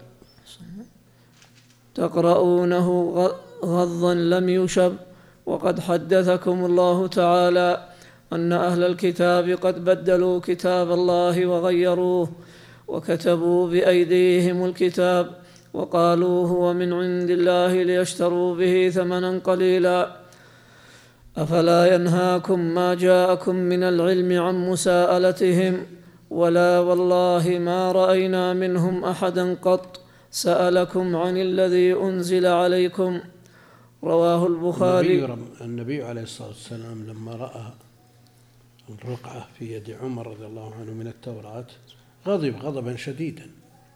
[SPEAKER 2] تقرؤونه غضا لم يشب وقد حدثكم الله تعالى أن أهل الكتاب قد بدلوا كتاب الله وغيروه وكتبوا بأيديهم الكتاب وقالوا هو من عند الله ليشتروا به ثمنا قليلا. أفلا ينهاكم ما جاءكم من العلم عن مساءلتهم؟ ولا والله ما رأينا منهم أحدا قط سألكم عن الذي أنزل عليكم. رواه البخاري.
[SPEAKER 1] النبي, النبي عليه الصلاة والسلام لما رأى الرقعة في يد عمر رضي الله عنه من التوراة غضب غضبا شديدا،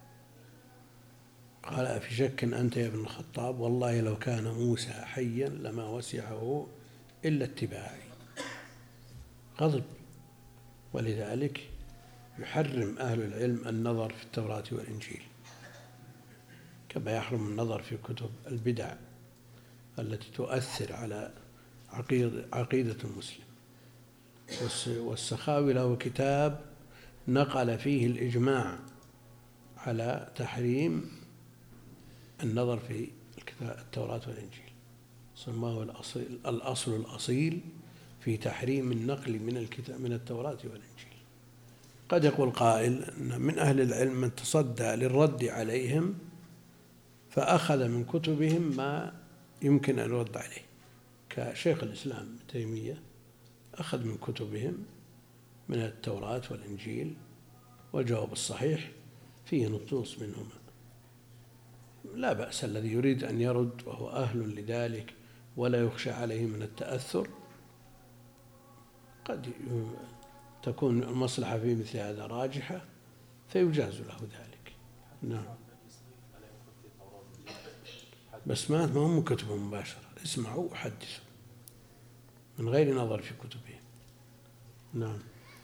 [SPEAKER 1] قال: أفي شك أنت يا ابن الخطاب؟ والله لو كان موسى حيا لما وسعه إلا اتباعي. غضب. ولذلك يحرم أهل العلم النظر في التوراة والإنجيل، كما يحرم النظر في كتب البدع التي تؤثر على عقيدة المسلم. والسخاوي له كتاب نقل فيه الإجماع على تحريم النظر في التوراة والإنجيل، سماه الأصل, الأصل الأصيل في تحريم النقل من الكتاب من التوراة والإنجيل. قد يقول قائل أن من أهل العلم من تصدى للرد عليهم فأخذ من كتبهم ما يمكن أن يرد عليه، كشيخ الإسلام ابن تيمية أخذ من كتبهم من التوراة والإنجيل، والجواب الصحيح فيه نصوص منهما لا بأس. الذي يريد أن يرد وهو أهل لذلك ولا يخشى عليه من التأثر قد تكون المصلحة في مثل هذا راجحة فيجاز له ذلك. نعم، بس ما ما هم كتبهم مباشرة، اسمعوا وحدثوا من غير نظر في كتبهم. نعم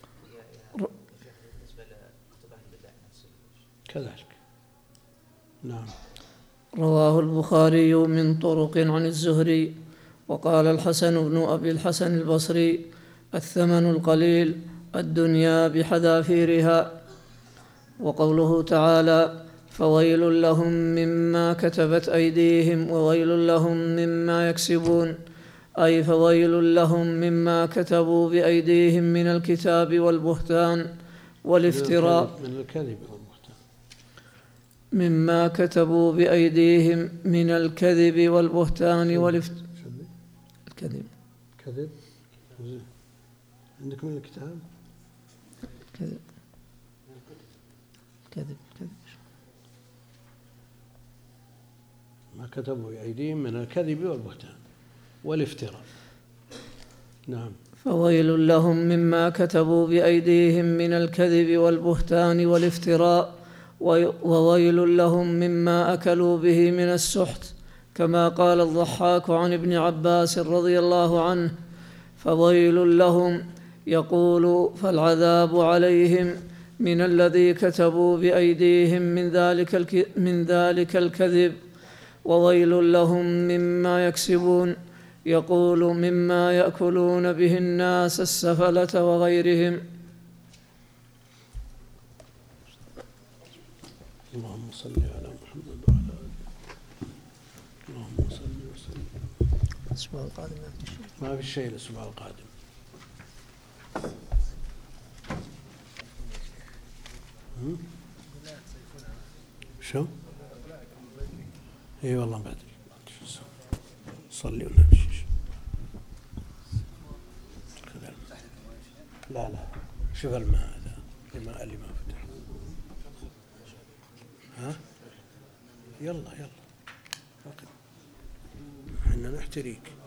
[SPEAKER 1] كذلك. نعم.
[SPEAKER 2] رواه البخاري من طرق عن الزهري. وقال الحسن بن أبي الحسن البصري: الثمن القليل الدنيا بحذافيرها. وقوله تعالى: فويل لهم مما كتبت أيديهم وويل لهم مما يكسبون، أي فويل لهم مما كتبوا بأيديهم من الكتاب والبهتان والافتراء
[SPEAKER 1] من الكذب
[SPEAKER 2] مما كتبوا بأيديهم من الكذب والبهتان والافتراء. الكذب
[SPEAKER 1] كذب عندك من الكتاب
[SPEAKER 2] كذب كذب كذب
[SPEAKER 1] ما كتبوا بأيديهم من الكذب والبهتان والافتراء. نعم.
[SPEAKER 2] فويل لهم مما كتبوا بأيديهم من الكذب والبهتان والافتراء، وويل لهم مما أكلوا به من السحت، كما قال الضحاك عن ابن عباس رضي الله عنه: فويل لهم، يقول فالعذاب عليهم من الذي كتبوا بأيديهم من ذلك من ذلك الكذب، وويل لهم مما يكسبون، يقول مما يأكلون به الناس السفلة وغيرهم.
[SPEAKER 1] اللهم صل على محمد وعلى آله. اللهم صل وسلم.
[SPEAKER 2] الأسبوع القادم
[SPEAKER 1] ما في شيء الأسبوع القادم. شو؟ اي والله بدري. صلي ونمشي. لا لا شوف الماء هذا الماء اللي ما فتح. ها؟ يلا يلا احنا نحتريك.